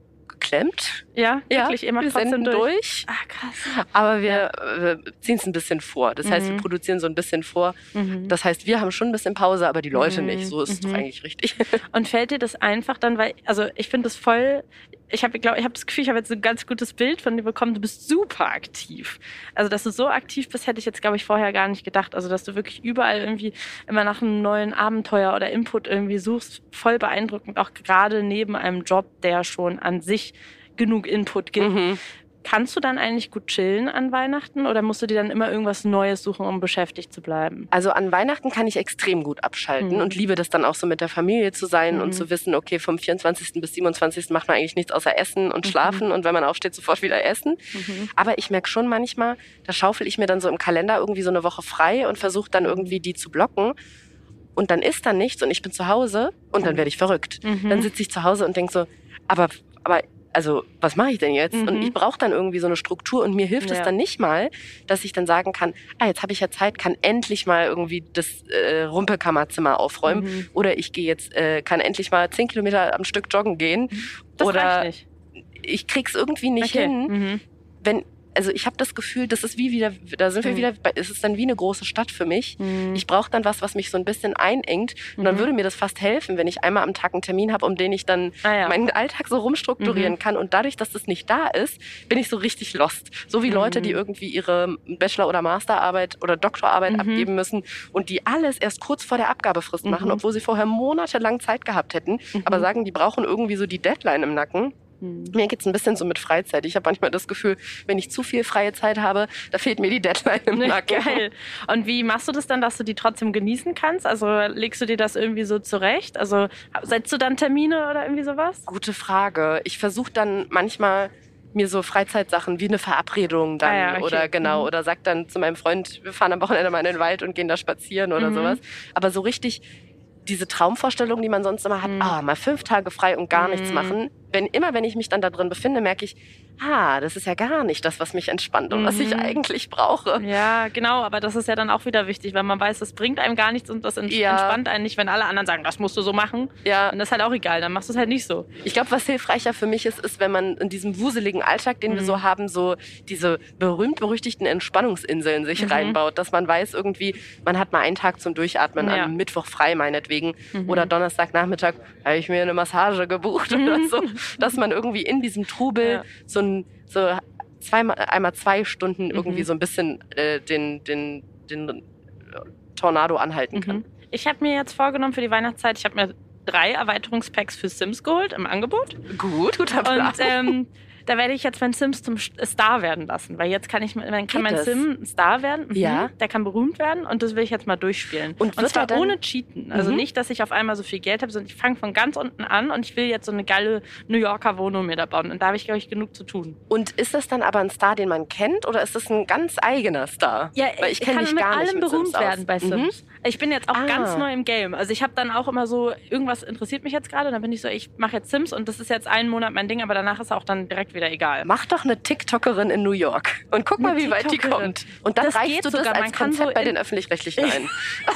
geklemmt. Ja, wirklich, ihr macht wir trotzdem senden durch. durch. Ah, krass. Aber wir ja. äh, ziehen es ein bisschen vor. Das mhm. heißt, wir produzieren so ein bisschen vor. Mhm. Das heißt, wir haben schon ein bisschen Pause, aber die Leute mhm. nicht. So ist es mhm. doch eigentlich richtig. Und fällt dir das einfach dann, weil, also ich finde das voll, ich habe ich hab das Gefühl, ich habe jetzt ein ganz gutes Bild von dir bekommen. Du bist super aktiv. Also, dass du so aktiv bist, hätte ich jetzt, glaube ich, vorher gar nicht gedacht. Also, dass du wirklich überall irgendwie immer nach einem neuen Abenteuer oder Input irgendwie suchst. Voll beeindruckend, auch gerade neben einem Job, der schon an sich genug Input gibt. Mhm. Kannst du dann eigentlich gut chillen an Weihnachten oder musst du dir dann immer irgendwas Neues suchen, um beschäftigt zu bleiben? Also an Weihnachten kann ich extrem gut abschalten mhm. und liebe das dann auch so mit der Familie zu sein mhm. und zu wissen, okay, vom vierundzwanzigsten bis siebenundzwanzigsten macht man eigentlich nichts außer essen und mhm. schlafen und wenn man aufsteht, sofort wieder essen. Mhm. Aber ich merke schon manchmal, da schaufel ich mir dann so im Kalender irgendwie so eine Woche frei und versuche dann irgendwie die zu blocken. Und dann ist da nichts und ich bin zu Hause und dann werde ich verrückt. Mhm. Dann sitze ich zu Hause und denke so, aber, aber also was mache ich denn jetzt? Mhm. Und ich brauche dann irgendwie so eine Struktur und mir hilft ja. es dann nicht mal, dass ich dann sagen kann, ah, jetzt habe ich ja Zeit, kann endlich mal irgendwie das äh, Rumpelkammerzimmer aufräumen mhm. oder ich gehe jetzt, äh, kann endlich mal zehn Kilometer am Stück joggen gehen. Das oder reicht nicht. Ich krieg's irgendwie nicht okay. hin, mhm. wenn Also ich habe das Gefühl, das ist wie wieder, da sind wir mhm. wieder, es ist dann wie eine große Stadt für mich. Mhm. Ich brauche dann was, was mich so ein bisschen einengt. Und dann mhm. würde mir das fast helfen, wenn ich einmal am Tag einen Termin habe, um den ich dann ah, ja. meinen Alltag so rumstrukturieren mhm. kann. Und dadurch, dass das nicht da ist, bin ich so richtig lost. So wie mhm. Leute, die irgendwie ihre Bachelor- oder Masterarbeit oder Doktorarbeit mhm. abgeben müssen und die alles erst kurz vor der Abgabefrist mhm. machen, obwohl sie vorher monatelang Zeit gehabt hätten. Mhm. Aber sagen, die brauchen irgendwie so die Deadline im Nacken. Hm. Mir geht's ein bisschen so mit Freizeit. Ich habe manchmal das Gefühl, wenn ich zu viel freie Zeit habe, da fehlt mir die Deadline im Nacken. Geil. Und wie machst du das dann, dass du die trotzdem genießen kannst? Also legst du dir das irgendwie so zurecht? Also setzt du dann Termine oder irgendwie sowas? Gute Frage. Ich versuche dann manchmal mir so Freizeitsachen wie eine Verabredung dann ah ja, okay. oder genau mhm. oder sag dann zu meinem Freund, wir fahren am Wochenende mal in den Wald und gehen da spazieren oder mhm. sowas. Aber so richtig diese Traumvorstellung, die man sonst immer hat, mhm. ah, mal fünf Tage frei und gar mhm. nichts machen. Wenn, immer wenn ich mich dann da drin befinde, merke ich, ah, das ist ja gar nicht das, was mich entspannt und mhm. was ich eigentlich brauche. Ja, genau, aber das ist ja dann auch wieder wichtig, weil man weiß, das bringt einem gar nichts und das ja. entspannt einen nicht, wenn alle anderen sagen, das musst du so machen. Ja. Und das ist halt auch egal, dann machst du es halt nicht so. Ich glaube, was hilfreicher für mich ist, ist, wenn man in diesem wuseligen Alltag, den mhm. wir so haben, so diese berühmt-berüchtigten Entspannungsinseln sich mhm. reinbaut, dass man weiß irgendwie, man hat mal einen Tag zum Durchatmen, ja. am Mittwoch frei meinetwegen mhm. oder Donnerstagnachmittag habe ich mir eine Massage gebucht mhm. oder so, dass man irgendwie in diesem Trubel ja. so ein so zweimal, einmal zwei Stunden irgendwie mhm. so ein bisschen äh, den, den, den Tornado anhalten kann. Mhm. Ich habe mir jetzt vorgenommen für die Weihnachtszeit, ich habe mir drei Erweiterungspacks für Sims geholt im Angebot. Gut, guter Plan. Und ähm, da werde ich jetzt meinen Sims zum Star werden lassen, weil jetzt kann ich, man kann mein Sim ein Star werden, mhm. ja. der kann berühmt werden und das will ich jetzt mal durchspielen. Und, und zwar dann ohne Cheaten, also mhm. nicht, dass ich auf einmal so viel Geld habe, sondern ich fange von ganz unten an und ich will jetzt so eine geile New Yorker Wohnung mir da bauen und da habe ich, glaube ich, genug zu tun. Und ist das dann aber ein Star, den man kennt oder ist das ein ganz eigener Star? Ja, weil ich, ich kann mich mit gar allem nicht mit berühmt Sims werden bei Sims. Mhm. Ich bin jetzt auch ah. ganz neu im Game. Also ich habe dann auch immer so, irgendwas interessiert mich jetzt gerade und dann bin ich so, ich mache jetzt Sims und das ist jetzt einen Monat mein Ding, aber danach ist auch dann direkt wieder egal. Mach doch eine TikTokerin in New York und guck mal, wie weit die kommt. Und dann das reichst du das sogar. als Konzept so bei den Öffentlich-Rechtlichen ein.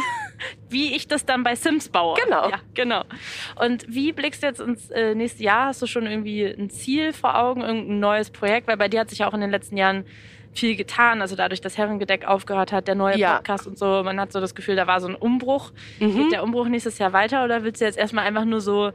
Wie ich das dann bei Sims baue. Genau. Ja, genau. Und wie blickst du jetzt ins äh, nächste Jahr? Hast du schon irgendwie ein Ziel vor Augen, irgendein neues Projekt? Weil bei dir hat sich ja auch in den letzten Jahren viel getan. Also dadurch, dass Herrengedeck aufgehört hat, der neue ja. Podcast und so. Man hat so das Gefühl, da war so ein Umbruch. Mhm. Geht der Umbruch nächstes Jahr weiter oder willst du jetzt erstmal einfach nur so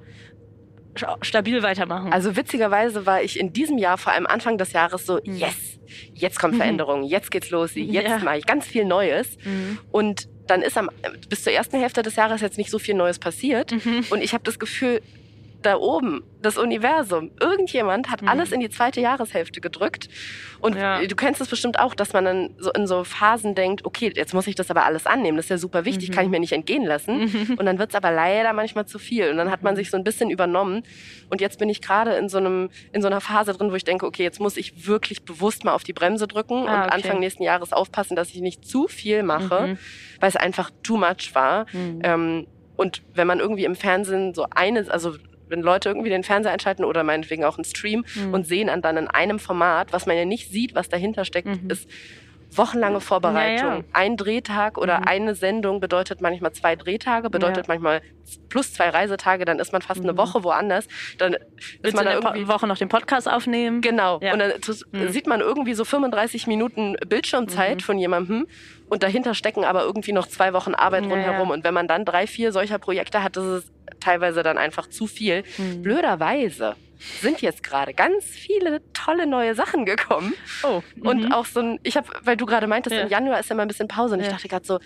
stabil weitermachen? Also witzigerweise war ich in diesem Jahr, vor allem Anfang des Jahres, so, mhm. yes, jetzt kommt Veränderung, jetzt geht's los, jetzt ja. mache ich ganz viel Neues. Mhm. Und dann ist am, bis zur ersten Hälfte des Jahres jetzt nicht so viel Neues passiert. Mhm. Und ich habe das Gefühl, da oben, das Universum, irgendjemand hat mhm. alles in die zweite Jahreshälfte gedrückt. Und ja. du kennst es bestimmt auch, dass man dann so in so Phasen denkt, okay, jetzt muss ich das aber alles annehmen, das ist ja super wichtig, mhm. kann ich mir nicht entgehen lassen. Mhm. Und dann wird's aber leider manchmal zu viel. Und dann hat man sich so ein bisschen übernommen. Und jetzt bin ich gerade in so einem, in so einer Phase drin, wo ich denke, okay, jetzt muss ich wirklich bewusst mal auf die Bremse drücken ah, und okay. Anfang nächsten Jahres aufpassen, dass ich nicht zu viel mache, mhm. weil es einfach too much war. Mhm. Ähm, und wenn man irgendwie im Fernsehen so eine, also wenn Leute irgendwie den Fernseher einschalten oder meinetwegen auch einen Stream mhm. und sehen dann in einem Format, was man ja nicht sieht, was dahinter steckt, mhm. ist wochenlange Vorbereitung. Ja, ja. Ein Drehtag oder Mhm. eine Sendung bedeutet manchmal zwei Drehtage, bedeutet Ja. manchmal plus zwei Reisetage, dann ist man fast Mhm. eine Woche woanders. Dann ist Willst man du da in der irgendwie... Po- Woche noch den Podcast aufnehmen? Genau. Ja. Und dann t- Mhm. sieht man irgendwie so fünfunddreißig Minuten Bildschirmzeit Mhm. von jemandem und dahinter stecken aber irgendwie noch zwei Wochen Arbeit Ja, rundherum. ja. Und wenn man dann drei, vier solcher Projekte hat, das ist teilweise dann einfach zu viel. Mhm. Blöderweise sind jetzt gerade ganz viele tolle neue Sachen gekommen. Oh. Und mhm. auch so ein, ich habe, weil du gerade meintest, Ja. im Januar ist ja mal ein bisschen Pause und ich Ja. dachte gerade so,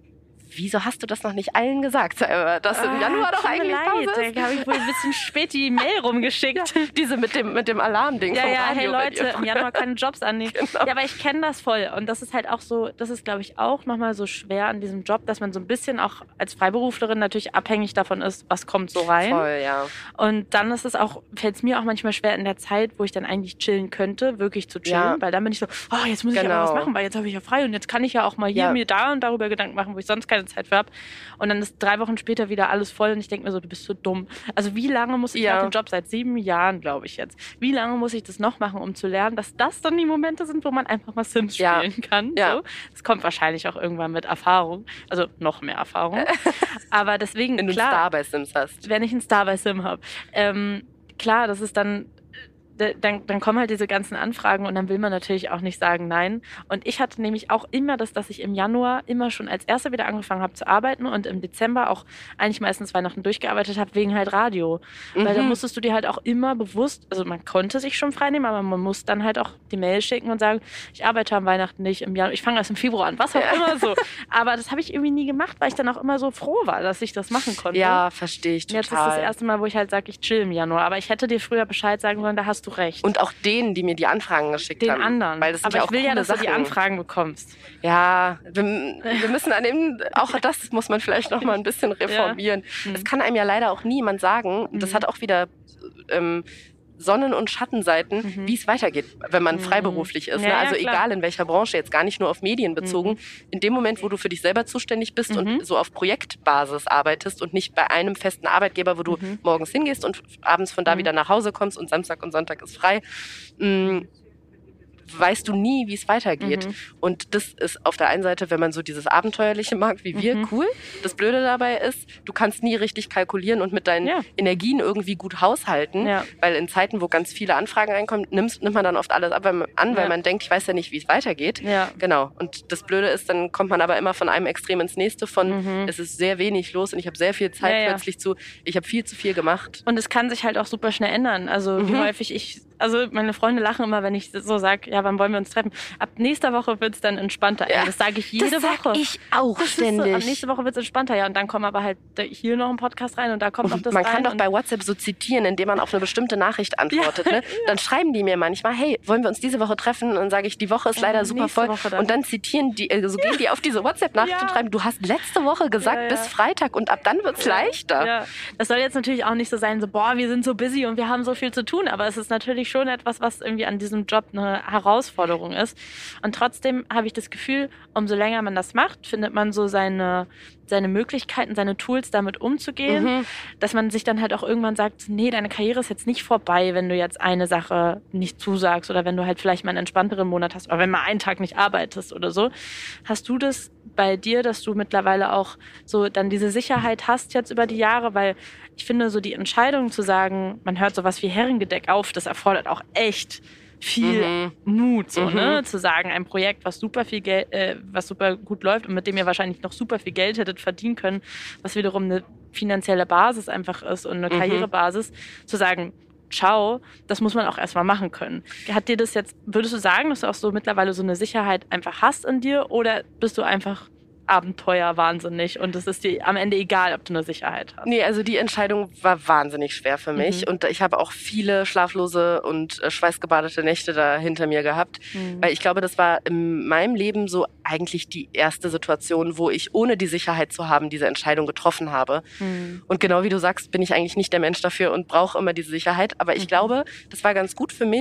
wieso hast du das noch nicht allen gesagt, Sarah, dass im Ah, Januar doch tut mir eigentlich leid. Pause ist? Da habe ich wohl ein bisschen spät die Mail rumgeschickt. Diese mit dem, mit dem Alarmding Ja, vom ja, Radio hey bei dir. Leute, im Januar keine Jobs annehmen. Genau. Ja, aber ich kenne das voll. Und das ist halt auch so, das ist, glaube ich, auch nochmal so schwer an diesem Job, dass man so ein bisschen auch als Freiberuflerin natürlich abhängig davon ist, was kommt so rein. Voll, ja. Und dann ist es auch, fällt es mir auch manchmal schwer in der Zeit, wo ich dann eigentlich chillen könnte, wirklich zu chillen. Ja. Weil dann bin ich so, oh, jetzt muss ich Genau. aber was machen, weil jetzt habe ich ja frei und jetzt kann ich ja auch mal hier Ja. mir da und darüber Gedanken machen, wo ich sonst keine Zeit für habe. Und dann ist drei Wochen später wieder alles voll und ich denke mir so, du bist so dumm. Also wie lange muss ich Ja. nach dem Job, seit sieben Jahren, glaube ich jetzt, wie lange muss ich das noch machen, um zu lernen, dass das dann die Momente sind, wo man einfach mal Sims Ja. spielen kann. Ja. So. Das kommt wahrscheinlich auch irgendwann mit Erfahrung, also noch mehr Erfahrung. Aber deswegen, Wenn du einen klar, Star bei Sims hast. wenn ich einen Star bei Sim habe. Ähm, klar, das ist dann, d- dann, dann kommen halt diese ganzen Anfragen und dann will man natürlich auch nicht sagen nein. Und ich hatte nämlich auch immer das, dass ich im Januar immer schon als Erste wieder angefangen habe zu arbeiten und im Dezember auch eigentlich meistens Weihnachten durchgearbeitet habe, wegen halt Radio. Weil da Mhm. musstest du dir halt auch immer bewusst, also man konnte sich schon frei nehmen, aber man muss dann halt auch die Mail schicken und sagen, ich arbeite am Weihnachten nicht, im Januar, ich fange erst im Februar an, was auch Ja. immer so. Aber das habe ich irgendwie nie gemacht, weil ich dann auch immer so froh war, dass ich das machen konnte. Ja, verstehe ich Und Jetzt ist total. das erste Mal, wo ich halt sage, ich chill im Januar. Aber ich hätte dir früher Bescheid sagen sollen, da hast du recht. Und auch denen, die mir die Anfragen geschickt den haben. anderen. Weil das sind Aber ja ich auch will ja, coole dass du die Sachen. Anfragen bekommst. Ja, wir, wir müssen an dem, auch das muss man vielleicht noch mal ein bisschen reformieren. Mhm. Das kann einem ja leider auch niemand sagen. Das Mhm. hat auch wieder ähm, Sonnen- und Schattenseiten, Mhm. wie es weitergeht, wenn man Mhm. freiberuflich ist. Ja, ne? ja, Also klar. egal in welcher Branche, jetzt gar nicht nur auf Medien bezogen. In dem Moment, wo du für dich selber zuständig bist Mhm. und so auf Projektbasis arbeitest und nicht bei einem festen Arbeitgeber, wo du Mhm. morgens hingehst und abends von da Mhm. wieder nach Hause kommst und Samstag und Sonntag ist frei, mh, weißt du nie, wie es weitergeht. Mhm. Und das ist auf der einen Seite, wenn man so dieses Abenteuerliche mag wie wir, Mhm. cool. Das Blöde dabei ist, du kannst nie richtig kalkulieren und mit deinen Ja. Energien irgendwie gut haushalten. Ja. Weil in Zeiten, wo ganz viele Anfragen reinkommen, nimmst, nimmt man dann oft alles ab, weil man, an, weil Ja. man denkt, ich weiß ja nicht, wie es weitergeht. Ja. Genau. Und das Blöde ist, dann kommt man aber immer von einem Extrem ins nächste, von Mhm. es ist sehr wenig los und ich habe sehr viel Zeit Ja, ja. plötzlich zu, ich habe viel zu viel gemacht. Und es kann sich halt auch super schnell ändern. Also wie Mhm. häufig ich, also meine Freunde lachen immer, wenn ich so sage, ja, wann wollen wir uns treffen? Ab nächster Woche wird es dann entspannter. Ja. Ey, das sage ich jede das sag Woche. ich auch Das ist so, ständig. ab nächste Woche wird es entspannter. Ja, und dann kommen aber halt hier noch ein Podcast rein und da kommt noch das Man rein. kann doch und bei WhatsApp so zitieren, indem man auf eine bestimmte Nachricht antwortet. Ne? Dann schreiben die mir manchmal, hey, wollen wir uns diese Woche treffen? Und dann sage ich, die Woche ist Ja, leider super nächste voll. Woche dann. Und dann zitieren die, also gehen die auf diese WhatsApp-Nachricht Ja. und schreiben, du hast letzte Woche gesagt, Ja, ja. bis Freitag und ab dann wird's leichter. Ja, das soll jetzt natürlich auch nicht so sein, so, boah, wir sind so busy und wir haben so viel zu tun, aber es ist natürlich schon etwas, was irgendwie an diesem Job eine Herausforderung ist. Und trotzdem habe ich das Gefühl, umso länger man das macht, findet man so seine, seine Möglichkeiten, seine Tools, damit umzugehen, Mhm. dass man sich dann halt auch irgendwann sagt, nee, deine Karriere ist jetzt nicht vorbei, wenn du jetzt eine Sache nicht zusagst oder wenn du halt vielleicht mal einen entspannteren Monat hast oder wenn mal einen Tag nicht arbeitest oder so. Hast du das bei dir, dass du mittlerweile auch so dann diese Sicherheit hast jetzt über die Jahre? Weil ich finde, so die Entscheidung zu sagen, man hört sowas wie Herrengedeck auf, das erfordert auch echt viel Mhm. Mut, so, Mhm. ne? Zu sagen, ein Projekt, was super viel Geld, äh, was super gut läuft und mit dem ihr wahrscheinlich noch super viel Geld hättet verdienen können, was wiederum eine finanzielle Basis einfach ist und eine Mhm. Karrierebasis, zu sagen, ciao, das muss man auch erstmal machen können. Hat dir das jetzt, würdest du sagen, dass du auch so mittlerweile so eine Sicherheit einfach hast in dir oder bist du einfach Abenteuer wahnsinnig und es ist dir am Ende egal, ob du eine Sicherheit hast? Nee, also die Entscheidung war wahnsinnig schwer für mich Mhm. und ich habe auch viele schlaflose und äh, schweißgebadete Nächte da hinter mir gehabt, Mhm. weil ich glaube, das war in meinem Leben so eigentlich die erste Situation, wo ich ohne die Sicherheit zu haben diese Entscheidung getroffen habe. Mhm. Und genau wie du sagst, bin ich eigentlich nicht der Mensch dafür und brauche immer diese Sicherheit, aber ich Mhm. glaube, das war ganz gut für mich,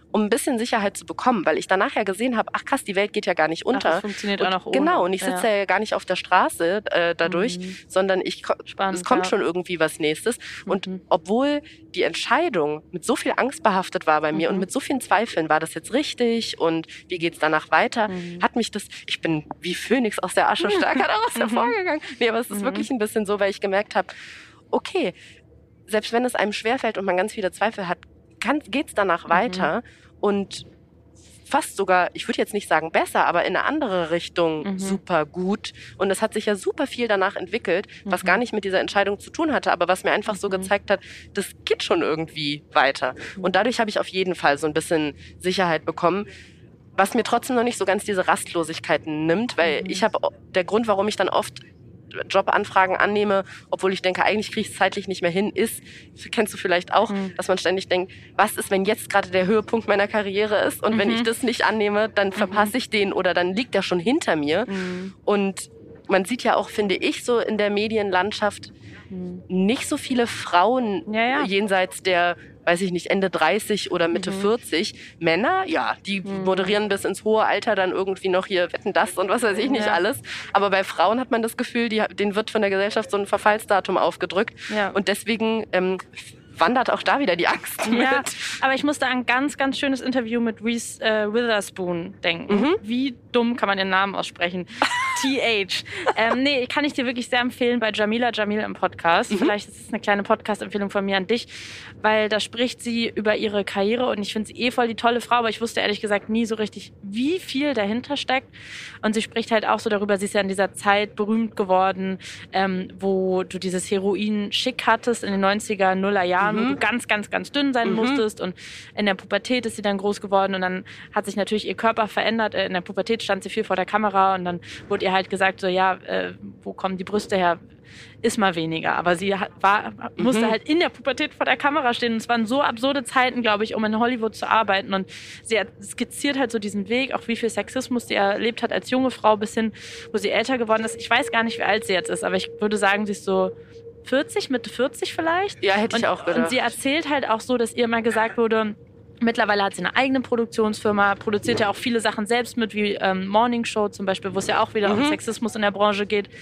um ein bisschen Sicherheit zu bekommen, weil ich danach ja gesehen habe, ach krass, die Welt geht ja gar nicht unter. Ach, das funktioniert und, auch noch ohne. Genau, und ich sitze ja. ja gar nicht auf der Straße äh, dadurch, mhm. sondern ich, Spannend, es kommt ja. schon irgendwie was Nächstes. Mhm. Und obwohl die Entscheidung mit so viel Angst behaftet war bei mir mhm. und mit so vielen Zweifeln, war das jetzt richtig und wie geht's danach weiter, mhm. hat mich das, ich bin wie Phönix aus der Asche stärker daraus hervorgegangen. Nee, aber es ist mhm. wirklich ein bisschen so, weil ich gemerkt habe, okay, selbst wenn es einem schwerfällt und man ganz viele Zweifel hat, geht es danach mhm. weiter und fast sogar, ich würde jetzt nicht sagen besser, aber in eine andere Richtung mhm. super gut. Und es hat sich ja super viel danach entwickelt, was mhm. gar nicht mit dieser Entscheidung zu tun hatte, aber was mir einfach mhm. so gezeigt hat, das geht schon irgendwie weiter. Mhm. Und dadurch habe ich auf jeden Fall so ein bisschen Sicherheit bekommen, was mir trotzdem noch nicht so ganz diese Rastlosigkeiten nimmt, weil mhm. ich habe, der Grund, warum ich dann oft Jobanfragen annehme, obwohl ich denke, eigentlich kriege ich es zeitlich nicht mehr hin, ist, kennst du vielleicht auch, mhm. dass man ständig denkt, was ist, wenn jetzt gerade der Höhepunkt meiner Karriere ist und mhm. wenn ich das nicht annehme, dann verpasse ich den oder dann liegt der schon hinter mir. Mhm. Und man sieht ja auch, finde ich, so in der Medienlandschaft mhm. nicht so viele Frauen ja, ja. jenseits der, weiß ich nicht, Ende dreißig oder Mitte mhm. vierzig. Männer, ja, die mhm. moderieren bis ins hohe Alter dann irgendwie noch hier Wetten, das und was weiß ich nicht ja. alles. Aber bei Frauen hat man das Gefühl, die, denen wird von der Gesellschaft so ein Verfallsdatum aufgedrückt. Ja. Und deswegen ähm, wandert auch da wieder die Angst mit. Ja, aber ich musste an ein ganz, ganz schönes Interview mit Reese äh, Witherspoon denken. Mhm. Wie dumm kann man ihren Namen aussprechen? T H. Ähm, nee, kann ich dir wirklich sehr empfehlen bei Jamila Jamil im Podcast. Mhm. Vielleicht ist es eine kleine Podcast-Empfehlung von mir an dich, weil da spricht sie über ihre Karriere und ich finde sie eh voll die tolle Frau, aber ich wusste ehrlich gesagt nie so richtig, wie viel dahinter steckt. Und sie spricht halt auch so darüber, sie ist ja in dieser Zeit berühmt geworden, ähm, wo du dieses Heroin schick hattest in den neunziger, Nuller Jahren, mhm. wo du ganz, ganz, ganz dünn sein mhm. musstest und in der Pubertät ist sie dann groß geworden und dann hat sich natürlich ihr Körper verändert. In der Pubertät stand sie viel vor der Kamera und dann wurde ihr halt gesagt, so ja, äh, wo kommen die Brüste her? Ist mal weniger. Aber sie hat, war, musste mhm. halt in der Pubertät vor der Kamera stehen. Und es waren so absurde Zeiten, glaube ich, um in Hollywood zu arbeiten. Und sie hat skizziert halt so diesen Weg, auch wie viel Sexismus sie erlebt hat als junge Frau, bis hin, wo sie älter geworden ist. Ich weiß gar nicht, wie alt sie jetzt ist, aber ich würde sagen, sie ist so vierzig, Mitte vierzig vielleicht. Ja, hätte ich und, auch gedacht. Und sie erzählt halt auch so, dass ihr immer gesagt wurde, mittlerweile hat sie eine eigene Produktionsfirma, produziert ja auch viele Sachen selbst mit, wie ähm, Morning Show zum Beispiel, wo es ja auch wieder mhm. um Sexismus in der Branche geht.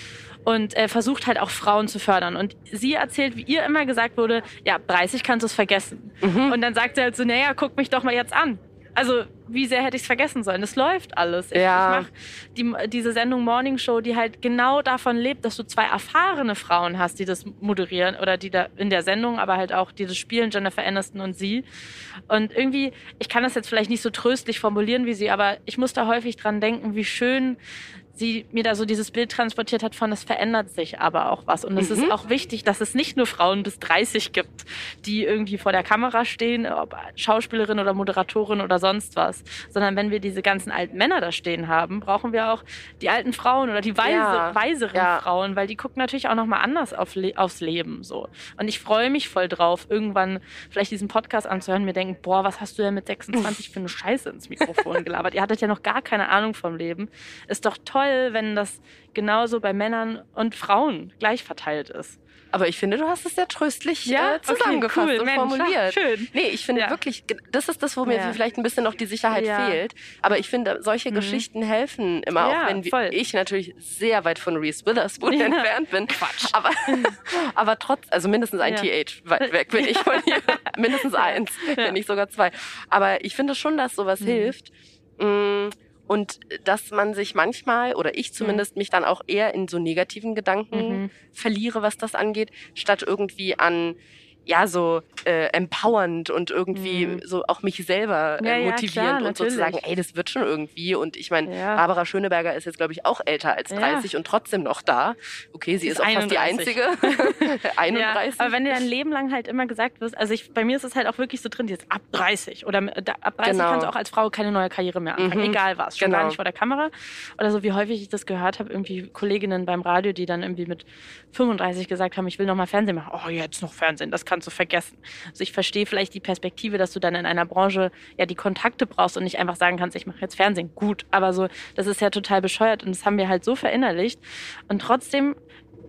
Und äh, versucht halt auch Frauen zu fördern. Und sie erzählt, wie ihr immer gesagt wurde, ja, dreißig kannst du es vergessen. Mhm. Und dann sagt sie halt so, naja, guck mich doch mal jetzt an. Also, wie sehr hätte ich es vergessen sollen? Es läuft alles. Ich, ja. ich mache die, diese Sendung Morning Show, die halt genau davon lebt, dass du zwei erfahrene Frauen hast, die das moderieren oder die da in der Sendung, aber halt auch die das spielen, Jennifer Aniston und sie. Und irgendwie, ich kann das jetzt vielleicht nicht so tröstlich formulieren wie sie, aber ich muss da häufig dran denken, wie schön sie mir da so dieses Bild transportiert hat von, es verändert sich aber auch was. Und es mhm. ist auch wichtig, dass es nicht nur Frauen bis dreißig gibt, die irgendwie vor der Kamera stehen, ob Schauspielerin oder Moderatorin oder sonst was, sondern wenn wir diese ganzen alten Männer da stehen haben, brauchen wir auch die alten Frauen oder die weise, ja. weiseren ja. Frauen, weil die gucken natürlich auch nochmal anders auf Le- aufs Leben. So. Und ich freue mich voll drauf, irgendwann vielleicht diesen Podcast anzuhören und mir denken, boah, was hast du denn mit sechsundzwanzig für eine Scheiße ins Mikrofon gelabert? Ihr hattet ja noch gar keine Ahnung vom Leben. Ist doch toll, wenn das genauso bei Männern und Frauen gleich verteilt ist. Aber ich finde, du hast es sehr tröstlich ja? äh, zusammengefasst okay, cool. und Mensch, formuliert. Schön. Nee, ich finde ja. wirklich, das ist das, wo mir ja. vielleicht ein bisschen noch die Sicherheit ja. fehlt. Aber ich finde, solche mhm. Geschichten helfen immer, ja, auch wenn voll. ich natürlich sehr weit von Reese Witherspoon ja. entfernt bin. Quatsch. Aber, aber trotz, also mindestens ein ja. T H weit weg bin ich von hier. Mindestens eins, ja. wenn nicht sogar zwei. Aber ich finde schon, dass sowas mhm. hilft. Mm, Und dass man sich manchmal, oder ich zumindest, mhm. mich dann auch eher in so negativen Gedanken mhm. verliere, was das angeht, statt irgendwie an, ja, so äh, empowernd und irgendwie mhm. so auch mich selber äh, ja, motivierend ja, klar, und so zu sagen, ey, das wird schon irgendwie. Und ich meine, ja. Barbara Schöneberger ist jetzt, glaube ich, auch älter als dreißig ja. und trotzdem noch da. Okay, sie, sie ist, ist auch einunddreißig. Fast die einzige. einunddreißig. Ja, aber wenn dir dein Leben lang halt immer gesagt wird, also ich, bei mir ist es halt auch wirklich so drin, jetzt ab dreißig oder da, ab dreißig genau. kannst du auch als Frau keine neue Karriere mehr anfangen, mhm. egal was, schon genau. gar nicht vor der Kamera. Oder so wie häufig ich das gehört habe, irgendwie Kolleginnen beim Radio, die dann irgendwie mit fünfunddreißig gesagt haben, ich will noch mal Fernsehen machen. Oh, jetzt noch Fernsehen, das kannst du vergessen. Also ich verstehe vielleicht die Perspektive, dass du dann in einer Branche ja die Kontakte brauchst und nicht einfach sagen kannst, ich mache jetzt Fernsehen. Gut, aber so, das ist ja total bescheuert und das haben wir halt so verinnerlicht. Und trotzdem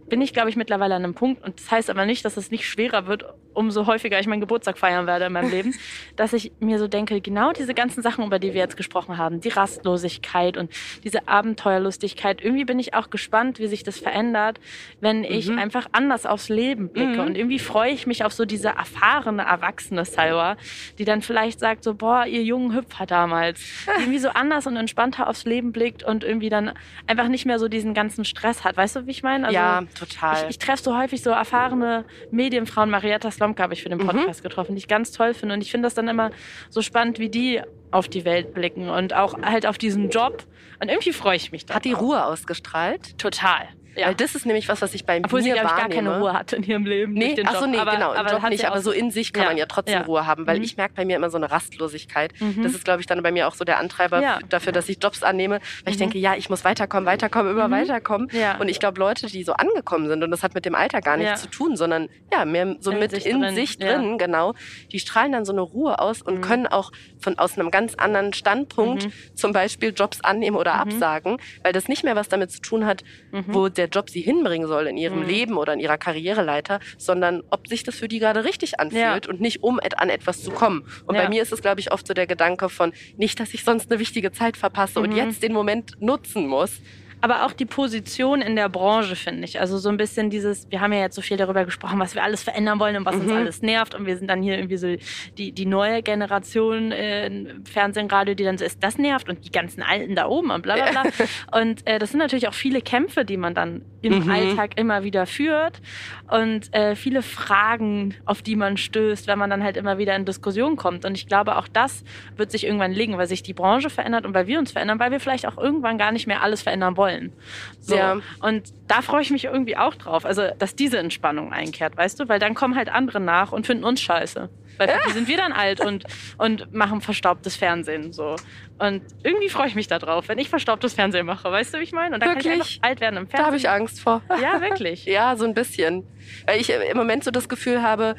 bin ich, glaube ich, mittlerweile an einem Punkt, und das heißt aber nicht, dass es nicht schwerer wird, umso häufiger ich meinen Geburtstag feiern werde in meinem Leben, dass ich mir so denke, genau diese ganzen Sachen, über die wir jetzt gesprochen haben, die Rastlosigkeit und diese Abenteuerlustigkeit, irgendwie bin ich auch gespannt, wie sich das verändert, wenn ich mhm. einfach anders aufs Leben blicke. Mhm. Und irgendwie freue ich mich auf so diese erfahrene, erwachsene Salwa, die dann vielleicht sagt so, boah, ihr jungen Hüpfer damals, die irgendwie so anders und entspannter aufs Leben blickt und irgendwie dann einfach nicht mehr so diesen ganzen Stress hat. Weißt du, wie ich meine? Also, ja, total. Ich, ich treffe so häufig so erfahrene Medienfrauen. Marietta Slomka habe ich für den Podcast mhm. getroffen, die ich ganz toll finde. Und ich finde das dann immer so spannend, wie die auf die Welt blicken und auch halt auf diesen Job. Und irgendwie freue ich mich da. Hat die Ruhe ausgestrahlt? Total. Ja. Weil das ist nämlich was, was ich bei Obwohl mir sie, wahrnehme. Obwohl sie gar keine Ruhe hatte in ihrem Leben. Nee, ach so, nee, aber, genau, im aber Job nicht, aber so in sich kann ja. man ja trotzdem ja. Ruhe haben, weil mhm. ich merke bei mir immer so eine Rastlosigkeit. Mhm. Das ist, glaube ich, dann bei mir auch so der Antreiber ja. dafür, dass ich Jobs annehme, weil mhm. ich denke, ja, ich muss weiterkommen, weiterkommen, immer mhm. weiterkommen. Ja. Und ich glaube, Leute, die so angekommen sind, und das hat mit dem Alter gar nichts ja. zu tun, sondern ja, mehr so in mit sich in drin. sich ja. drin, genau, die strahlen dann so eine Ruhe aus und mhm. können auch von aus einem ganz anderen Standpunkt mhm. zum Beispiel Jobs annehmen oder mhm. absagen, weil das nicht mehr was damit zu tun hat, mhm. wo der Job sie hinbringen soll in ihrem mhm. Leben oder in ihrer Karriereleiter, sondern ob sich das für die gerade richtig anfühlt ja. und nicht um an etwas zu kommen. Und ja. bei mir ist es, glaube ich, oft so der Gedanke von, nicht, dass ich sonst eine wichtige Zeit verpasse mhm. und jetzt den Moment nutzen muss. Aber auch die Position in der Branche, finde ich. Also so ein bisschen dieses, wir haben ja jetzt so viel darüber gesprochen, was wir alles verändern wollen und was mhm. uns alles nervt. Und wir sind dann hier irgendwie so die, die neue Generation äh, Fernsehen, Radio, die dann so ist, das nervt und die ganzen Alten da oben und bla bla bla. Und äh, das sind natürlich auch viele Kämpfe, die man dann im mhm. Alltag immer wieder führt. Und äh, viele Fragen, auf die man stößt, wenn man dann halt immer wieder in Diskussion kommt. Und ich glaube, auch das wird sich irgendwann legen, weil sich die Branche verändert und weil wir uns verändern, weil wir vielleicht auch irgendwann gar nicht mehr alles verändern wollen. So. Ja. Und da freue ich mich irgendwie auch drauf, also dass diese Entspannung einkehrt, weißt du, weil dann kommen halt andere nach und finden uns scheiße. Weil für die sind wir dann alt und, und machen verstaubtes Fernsehen. So. Und irgendwie freue ich mich da drauf, wenn ich verstaubtes Fernsehen mache, weißt du, wie ich meine? Und dann wirklich? kann ich einfach alt werden im Fernsehen. Da habe ich Angst vor. Ja, wirklich. Ja, so ein bisschen. Weil ich im Moment so das Gefühl habe,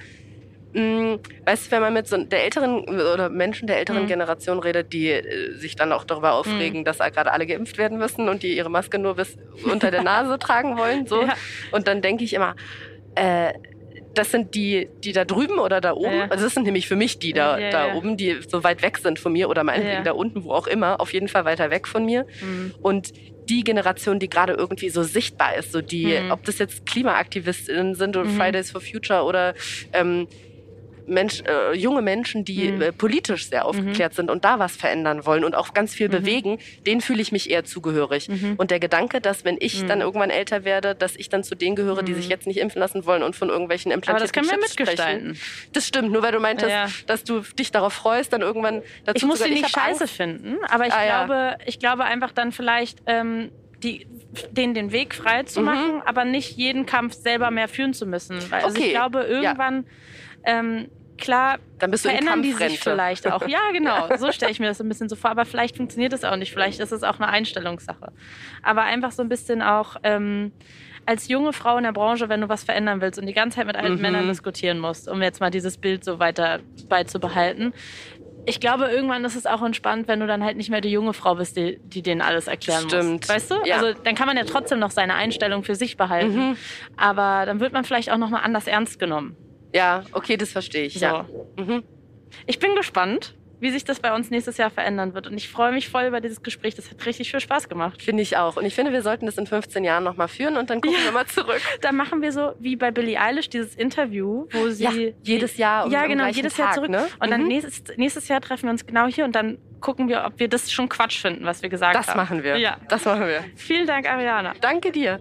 mh, weißt du, wenn man mit so der älteren oder Menschen der älteren mhm. Generation redet, die äh, sich dann auch darüber aufregen, mhm. dass gerade alle geimpft werden müssen und die ihre Maske nur bis unter der Nase tragen wollen, so. Ja. Und dann denke ich immer, äh, das sind die, die da drüben oder da oben. Ja. Also das sind nämlich für mich die da, ja, da ja. oben, die so weit weg sind von mir oder meinetwegen ja. da unten, wo auch immer, auf jeden Fall weiter weg von mir. Mhm. Und die Generation, die gerade irgendwie so sichtbar ist, so die, mhm. ob das jetzt KlimaaktivistInnen sind oder mhm. Fridays for Future oder ähm, Mensch, äh, junge Menschen, die mhm. äh, politisch sehr aufgeklärt mhm. sind und da was verändern wollen und auch ganz viel mhm. bewegen, denen fühle ich mich eher zugehörig. Mhm. Und der Gedanke, dass wenn ich mhm. dann irgendwann älter werde, dass ich dann zu denen gehöre, die mhm. sich jetzt nicht impfen lassen wollen und von irgendwelchen implantierten Aber das können wir Chips mitgestalten. Sprechen. Das stimmt, nur weil du meintest, ja. dass du dich darauf freust, dann irgendwann dazu Ich muss zu sie nicht scheiße Angst. finden, aber ich, ah, glaube, ja. ich glaube einfach dann vielleicht... Ähm, Die, denen den Weg frei zu machen, mhm. aber nicht jeden Kampf selber mehr führen zu müssen. Weil, also okay. ich glaube, irgendwann, ja. ähm, klar, dann bist du verändern die sich vielleicht auch. Ja, genau, so stelle ich mir das ein bisschen so vor. Aber vielleicht funktioniert das auch nicht. Vielleicht ist es auch eine Einstellungssache. Aber einfach so ein bisschen auch ähm, als junge Frau in der Branche, wenn du was verändern willst und die ganze Zeit mit alten mhm. Männern diskutieren musst, um jetzt mal dieses Bild so weiter beizubehalten. Ich glaube, irgendwann ist es auch entspannt, wenn du dann halt nicht mehr die junge Frau bist, die, die denen alles erklären Stimmt. muss. Weißt du? Ja. Also dann kann man ja trotzdem noch seine Einstellung für sich behalten. Mhm. Aber dann wird man vielleicht auch nochmal anders ernst genommen. Ja, okay, das verstehe ich. So. Ja. Mhm. Ich bin gespannt, wie sich das bei uns nächstes Jahr verändern wird. Und ich freue mich voll über dieses Gespräch. Das hat richtig viel Spaß gemacht. Finde ich auch. Und ich finde, wir sollten das in fünfzehn Jahren nochmal führen und dann gucken ja. wir mal zurück. Dann machen wir so wie bei Billie Eilish dieses Interview, wo sie... Ja, jedes Jahr um Ja, genau, jedes Jahr Tag, zurück. Ne? Und dann mhm. nächstes, nächstes Jahr treffen wir uns genau hier und dann gucken wir, ob wir das schon Quatsch finden, was wir gesagt das haben. Das machen wir. Ja. Das machen wir. Vielen Dank, Ariana. Danke dir.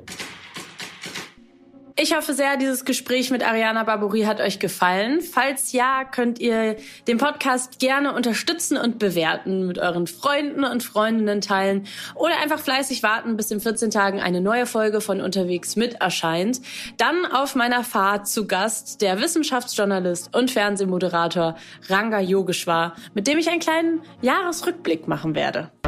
Ich hoffe sehr, dieses Gespräch mit Ariana Barbouri hat euch gefallen. Falls ja, könnt ihr den Podcast gerne unterstützen und bewerten, mit euren Freunden und Freundinnen teilen oder einfach fleißig warten, bis in vierzehn Tagen eine neue Folge von Unterwegs mit erscheint. Dann auf meiner Fahrt zu Gast der Wissenschaftsjournalist und Fernsehmoderator Ranga Yogeshwar, mit dem ich einen kleinen Jahresrückblick machen werde.